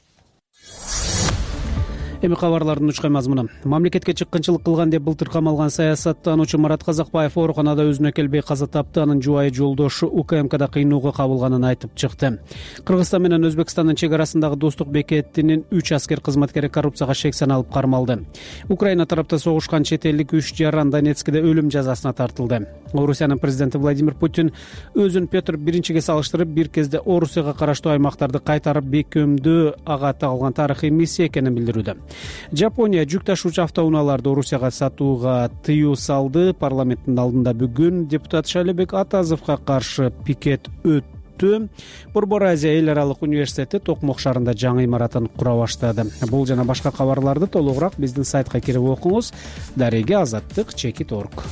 Эми кабарлардын учкай мазмуну. Мамлекетке чыккынчылык кылган деп былтыр камалган саясаттануучу Марат Казакбаев ооруканада өзүнө келбей каза тапты. Анын жубайы жолдошу УКМКда кыйноого кабылганын айтып чыкты. Кыргызстан менен Өзбекстандын чек арасындагы достук бекетинин 3 аскер кызматкери коррупцияга шек саналып кармалды. Украина тарапта согушкан чет элдик 3 жаран Донецкиде өлүм жазасына тартылды. Орусиянын президенти Владимир Путин өзүн Петр I салыштырып, бир кезде Орусияга караштуу аймактарды кайтарып бекемдөө ага тагылган тарыхый миссия экенин билдирүүдө. Жапония жүк ташуучу автоунааларды Орусияга сатууга тыюу салды. Парламенттин алдында бүгүн депутат Шайлебек Атазовго каршы пикет өттү. Борбор Азия эл аралык университети Токмок шаарында жаңы имаратын кура баштады. Бул жана башка кабарларды толугураак биздин сайтка кирип окуңуз. Дареге Азаттык /org.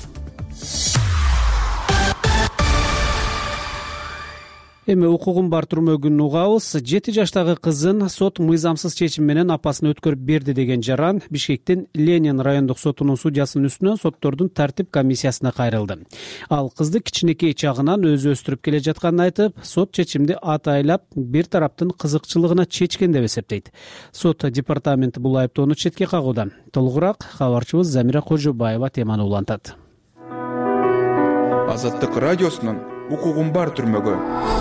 Эми укугун бар түрмөгүн угабыз. 7 жаштагы кызын сот мыйзамсыз чечим менен апасына өткөрүп берди деген жаран Бишкектин Ленин райондук сотунун судьясынын үстүнөн соттордун тартип комиссиясына кайрылды. Ал кызды кичинекей чагынан өзү өстүрүп келе жатканын айтып, сот чечимди атайлап бир тараптын кызыкчылыгына чечкен деп эсептейт. Сот департаменти бул айыптоону четке кагууда. Толугураак кабарчыбыз Замира Кожобаева теманы улантат. Азаттык радиосунун укугун бар түрмөгү.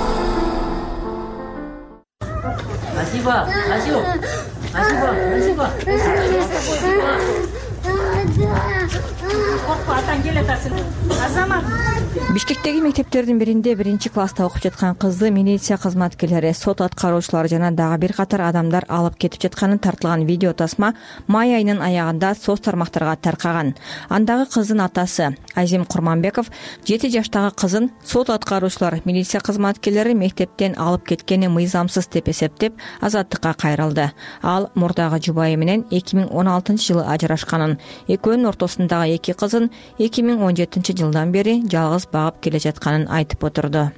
Бишкектеги мектептердин биринде 1-класста окуп жаткан кызды милиция кызматкерлери, сот аткаруучулары жана дагы бир катар адамдар алып кетип жатканын тартылган видео тасма май айынын аягында соц тармактарга таркаган. Андагы кыздын атасы Азим Курманбеков 7 жаштагы кызын сот аткаруучулар, милиция кызматкерлери мектептен алып кеткени мыйзамсыз деп эсептеп Азаттыкка кайрылды. Ал мурдагы жубайы менен 2016-жылы ажырашканын, экөөнүн ортосундагы 2 кызын 2017-жылдан бери жалгыз багып келе жатканын айтып отурду.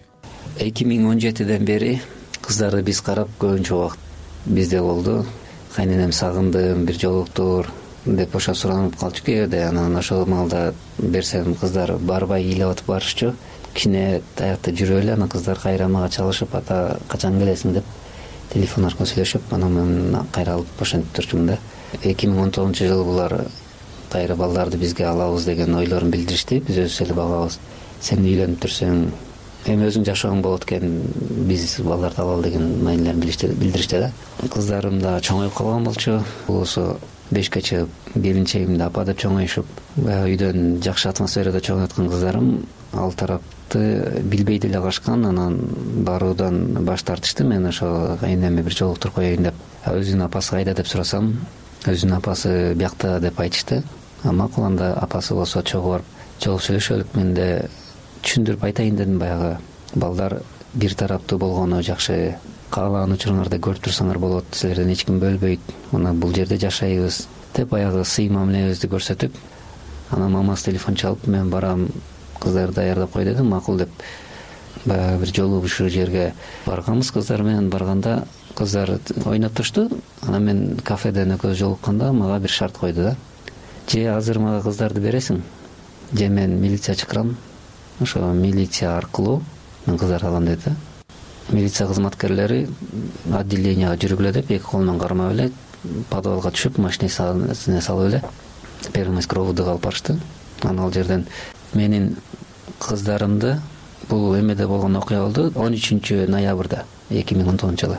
2017-ден бери кыздарды биз карап көбүнчө убакыт бизде болду. Кайненем сагындым, бир жолуктур деп ошо суранып калчу кээде. Анан ошол маалда берсем кыздар барбай ыйлап атып барышчу. Кичине таякта жүрүп эле анан кыздар кайра мага чалышып, ата качан келесиң деп телефон аркылуу сүйлөшүп, анан мен кайра алып ошентип турчумун да. 2019-жылы булар кайра балдарды бизге алабыз деген ойлорун билдиришти. Биз өзүбүз эле багабыз. Сен үйлөнүп турсаң, эми өзүң жашооң болот экен, биз балдарды алалы деген маанилерин билдиришти да. Кыздарым да чоңоюп калган болчу. Болсо 5-ке чыгып, келинчегимди апа деп чоңоюшуп, үйдөн жакшы атмосферада чоңоюп аткан кыздарым ал тарапты билбей деле калышкан. Анан баруудан баш тартышты. Мен ошо кайненеме бир жолуктуруп коеюн деп, өзүнүн апасы кайда деп сурасам, өзүнүн апасы биякта деп айтышты. Макул, анда апасы болсо чогуу барып жолугуп сүйлөшөлүк. Мен де түшүндүрүп айтайын дедим. Баягы балдар бир тараптуу болгону жакшы, каалаган учуруңарда көрүп турсаңар болот, силерден эч ким бөлбөйт, мына бул жерде жашайбыз деп баягы сый мамилебизди көрсөтүп, анан мамасы телефон чалып, мен барам, кыздарды даярдап кой дедим. Макул деп баягы бир жолу ушул жерге барганбыз. Кыздар менен барганда кыздар ойноп турушту. Анан мен кафеден экөөбүз жолукканда мага бир шарт койду да. Же азыр мага кыздарды бересиң, же мен милиция чакырам, ошо милиция аркылуу мен кыздарды алам деди да. Милиция кызматкерлери отделенияга жүргүлө деп 2 кол менен кармап эле подвалга түшүп, машинесине салып эле Первомайский ровдга алып барышты. Анан ал жерден менин кыздарымды, бул эмеде болгон окуя болду 13 ноябрда 2019-жылы.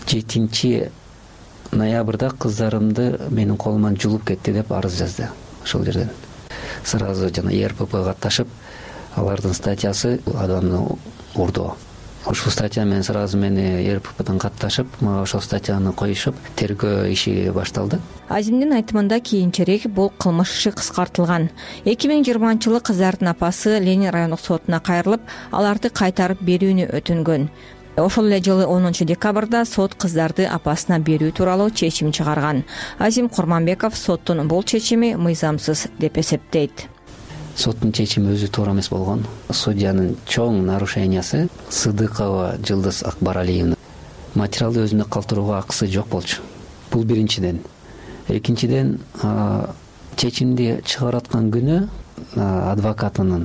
7 ноябрда кыздарымды менин колуман жулуп кетти деп арыз жазды. Ошол жерден сразу жана РПП катташып, алардын статьясы адамды урдоо. Ушул статья менен сразу мени РППдан катташып, мага ошол статьяны коюшуп, тергөө иши башталды. Азимдин айтымында кийинчерээк бул кылмыш иши кыскартылган. 2020-жылы кыздардын апасы Ленин райондук сотуна кайрылып, аларды кайтарып берүүнү өтүнгөн. Ошол эле жылы 10 декабрда сот кыздарды апасына берүү тууралуу чечим чыгарган. Азим Курманбеков соттун бул чечими мыйзамсыз деп эсептейт. Соттун чечими өзү туура эмес болгон. Судьянын чоң нарушениясы Сыдыкова Жылдыз Акбаралиевна материалды өзүндө калтырууга акысы жок болчу. Бул биринчиден. Экинчиден, чечимди чыгарып аткан күнү адвокатынын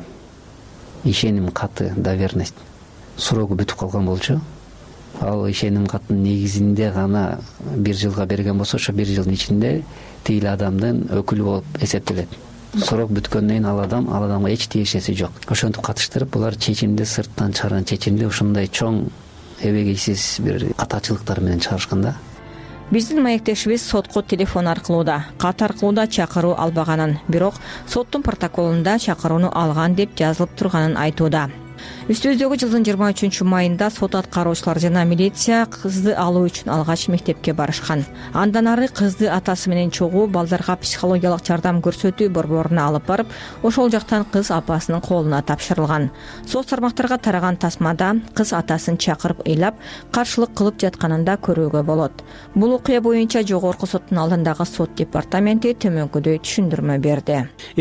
ишеним каты, доверенность срогу бүтүп калган болчу. Ал ишеним каттын негизинде гана 1 жылга берген болсо, ошо 1 жылдын ичинде тигил адамдын өкүлү болуп эсептелет. Срок бүткөндөн кийин ал адамга эч тиешеси жок. Ошентип катыштырып, булар чечимди сырттан чыгарган чечимди ушундай чоң эбегейсиз бир катачылыктар менен чыгарышкан да. Биздин маектешибиз сотко телефон аркылуу да, кат аркылуу да чакыруу албаганын, бирок соттун протоколунда чакырууну алган деп жазылып турганын айтууда. Үстүбүздөгү жылдын 23 майында сот аткаруучулар жана милиция кызды алуу үчүн алгач мектепке барышкан. Андан ары кызды атасы менен чогуу балдарга психологиялык жардам көрсөтүү борборуна алып барып, ошол жактан кыз апасынын колуна тапшырылган. Соц тармактарга тараган тасмада кыз атасын чакырып ыйлап, каршылык кылып жатканын да көрүүгө болот. Бул окуя боюнча Жогорку соттун алдындагы сот департаменти төмөнкүдөй түшүндүрмө берди.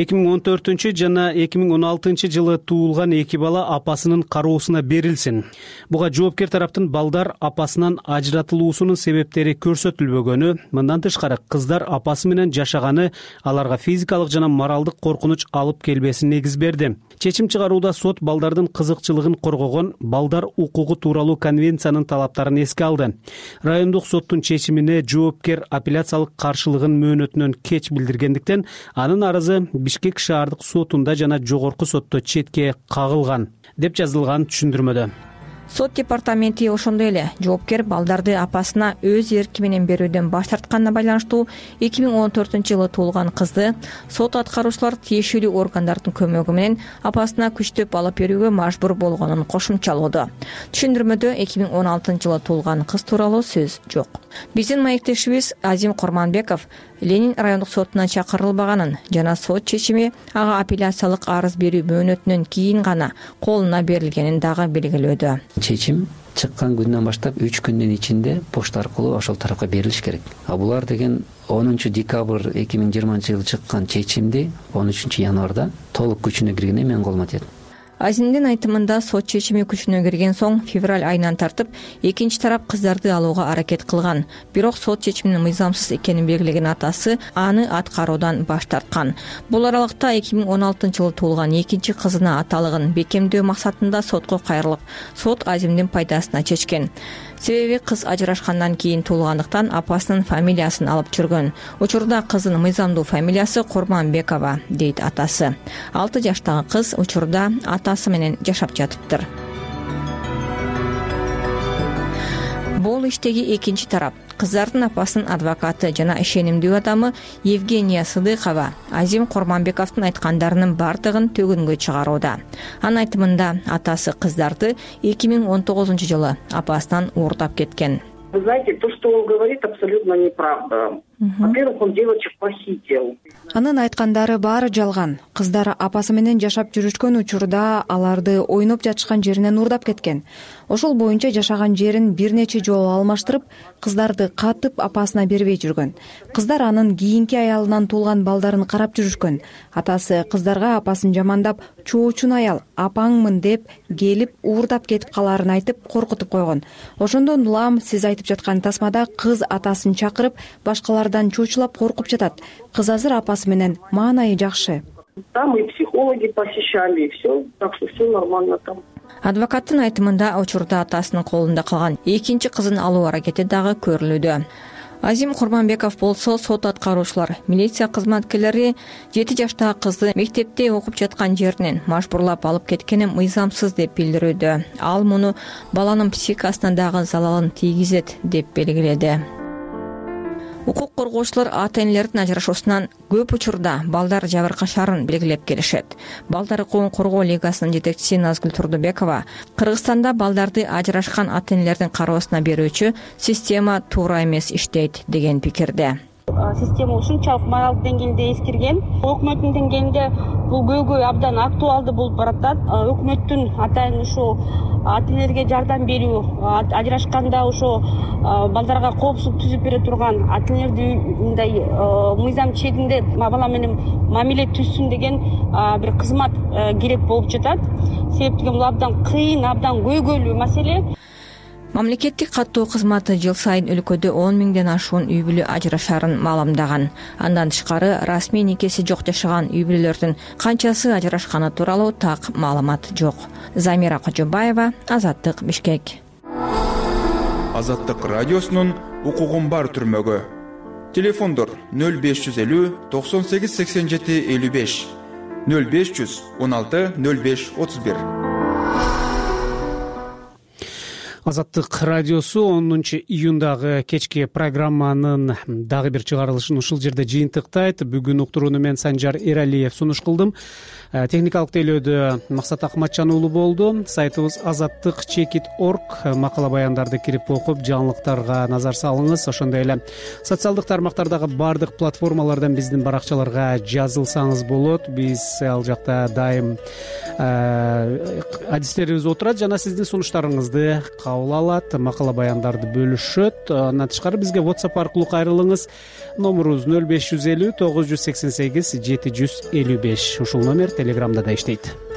2014 жана 2016 жылы туулган 2 бала апасынын кароосуна берилсин. Буга жоопкер тараптын балдар апасынан ажыратылуусунун себептери көрсөтүлбөгөнү, мындан тышкары кыздар апасы менен жашаганы аларга физикалык жана моралдык коркунуч алып келбесин негиз берди. Чечим чыгарууда сот балдардын кызыкчылыгын коргогон балдар укугу тууралуу конвенциянын талаптарын эске алды. Райондук соттун чечимине жоопкер апелляциялык каршылыгын мөөнөтүнөн кеч билдиргендиктен анын арызы Бишкек шаардык сотунда жана Жогорку сотто четке кагылган деп жазылган түшүндүрмөдө. Сот департаменти ошондой эле жоопкер балдарды апасына өз эрки менен берүүдөн баш тартканына байланыштуу 2014-жылы туулган кызды сот аткаруучулар тиешелүү органдардын көмөгү менен апасына күчтөп алып берүүгө мажбур болгонун кошумчалоодо. Түшүндүрмөдө 2016-жылы туулган кыз тууралуу сөз жок. Биздин маектешибиз Азим Корманбеков Ленин райондук сотуна чакырылбаганын жана сот чечими ага апелляциялык арыз берүү мөөнөтүнөн кийин гана колуна берилгенин дагы белгилөөдө. Чечим чыккан күндөн баштап 3 күндүн ичинде почта аркылуу ошол тарапка берилиш керек. А булар деген 10 декабрь 2020 жылы чыккан чечимди 13 январда толук күчүнө киргенде менин колума тиет. Азимдин айтымында сот чечими күчүнө кирген соң февраль айынан тартып экинчи тарап кыздарды алууга аракет кылган. Бирок сот чечиминин мыйзамсыз экенин белгилеген атасы аны аткаруудан баш тарткан. Бул аралыкта 2016-жылы туулган экинчи кызына аталыгын бекемдөө максатында сотко кайрылып, сот Азимдин пайдасына чечкен. Себеби кыз ажырашкандан кийин туулгандыктан апасынын фамилиясын алып жүргөн. Учурда кыздын мыйзамдуу фамилиясы Корманбекова, дейт атасы. 6 жаштагы кыз учурда атасы менен жашап жатыптыр. Бул иштеги экинчи тарап. Кыздардын апасынын адвокаты жана ишенимдүү адамы Евгения Сыдыкова Азим Корманбековдун айткандарынын бардыгын төгүнгө чыгарууда. Анын айтымында атасы кыздарды 2019-жылы апасынан уурдап кеткен. Вы знаете, то, что он говорит, абсолютно неправда. Во-первых, он девочек похитил. Анын айткандары баары жалган. Кыздар апасы менен жашап жүрүшкөн учурда аларды ойноп жатышкан жеринен уурдап кеткен. Ошол боюнча жашаган жерин бир нече жолу алмаштырып, кыздарды катып апасына бербей жүргөн. Кыздар анын кийинки аялынан туулган балдарын карап жүрүшкөн. Атасы кыздарга апасын жамандап, чоочун аял, апаңмын деп келип уурдап кетип калаарын айтып коркутуп койгон. Ошондон улам сиз айтып жаткан тасмада кыз атасын чакырып, башкалардан чоочулап коркуп жатат. Кыз азыр апасы менен маанайы жакшы. Там и психологи посещали, и все, так что все нормально там. Адвокаттын айтымында учурда атасынын колунда калган экинчи кызын алуу аракети дагы көрүлүүдө. Азим Курманбеков болсо сот аткаруучулар, милиция кызматкерлери 7 жаштагы кызды мектепте окуп жаткан жеринен мажбурлап алып кеткени мыйзамсыз деп билдирүүдө. Ал муну баланын психикасына дагы залалын тийгизет деп белгиледи. Укук коргоочулар ата-энелердин ажырашуусунан көп учурда балдар жабыркашарын белгилеп келишет. Балдар укугун коргоо лигасынын жетекчиси Назгүл Турдубекова Кыргызстанда балдарды ажырашкан ата-энелердин кароосуна берүүчү система туура эмес иштейт деген пикирде. Система ушунчалык моралдык деңгээлде эскирген. Өкмөттүн деңгээлинде бул көйгөй абдан актуалдуу болуп баратат. Өкмөттүн атайын ушул ата-энелерге жардам берүү, ажырашканда ошо балдарга коопсуздук түзүп бере турган ата-энелерди мындай мыйзам чегинде бала менен мамиле түзсүн деген бир кызмат керек болуп жатат. Себептен бул абдан кыйын, абдан көйгөйлүү маселе. мамлекеттик каттоо кызматы жыл сайын өлкөдө 10 миңден ашуун үй бүлө ажырашарын маалымдаган. Андан тышкары расмий никеси жок жашаган үй бүлөлөрдүн канчасы ажырашканы тууралуу так маалымат жок. Замира Кожобаева, Азаттык, Бишкек. Азаттык радиосунун укугун бар түрмөгү. Телефондор 0550 98 87 55 0516 05 31. Азаттык радиосу 10 июндагы кечки программанын дагы бир чыгарылышын ушул жерде жыйынтыктайт. Бүгүн уктурууну мен Санжар Эралиев сунуш кылдым. Техникалык тейлөөдө Максат Акматжан уулу болду. Сайтыбыз azattik.org. Макала баяндарды кирип окуп, жаңылыктарга назар салыңыз. Ошондой эле социалдык тармактардагы бардык платформалардан биздин баракчаларга жазылсаңыз болот. Биз ал жакта дайым адистерибиз отурат жана сиздин сунуштарыңызды кабыл алат, макала баяндарды бөлүшөт. Андан тышкары бизге WhatsApp аркылуу кайрылыңыз. Номерубуз 0550 988 755. Ушул номер Телеграмда да иштейт.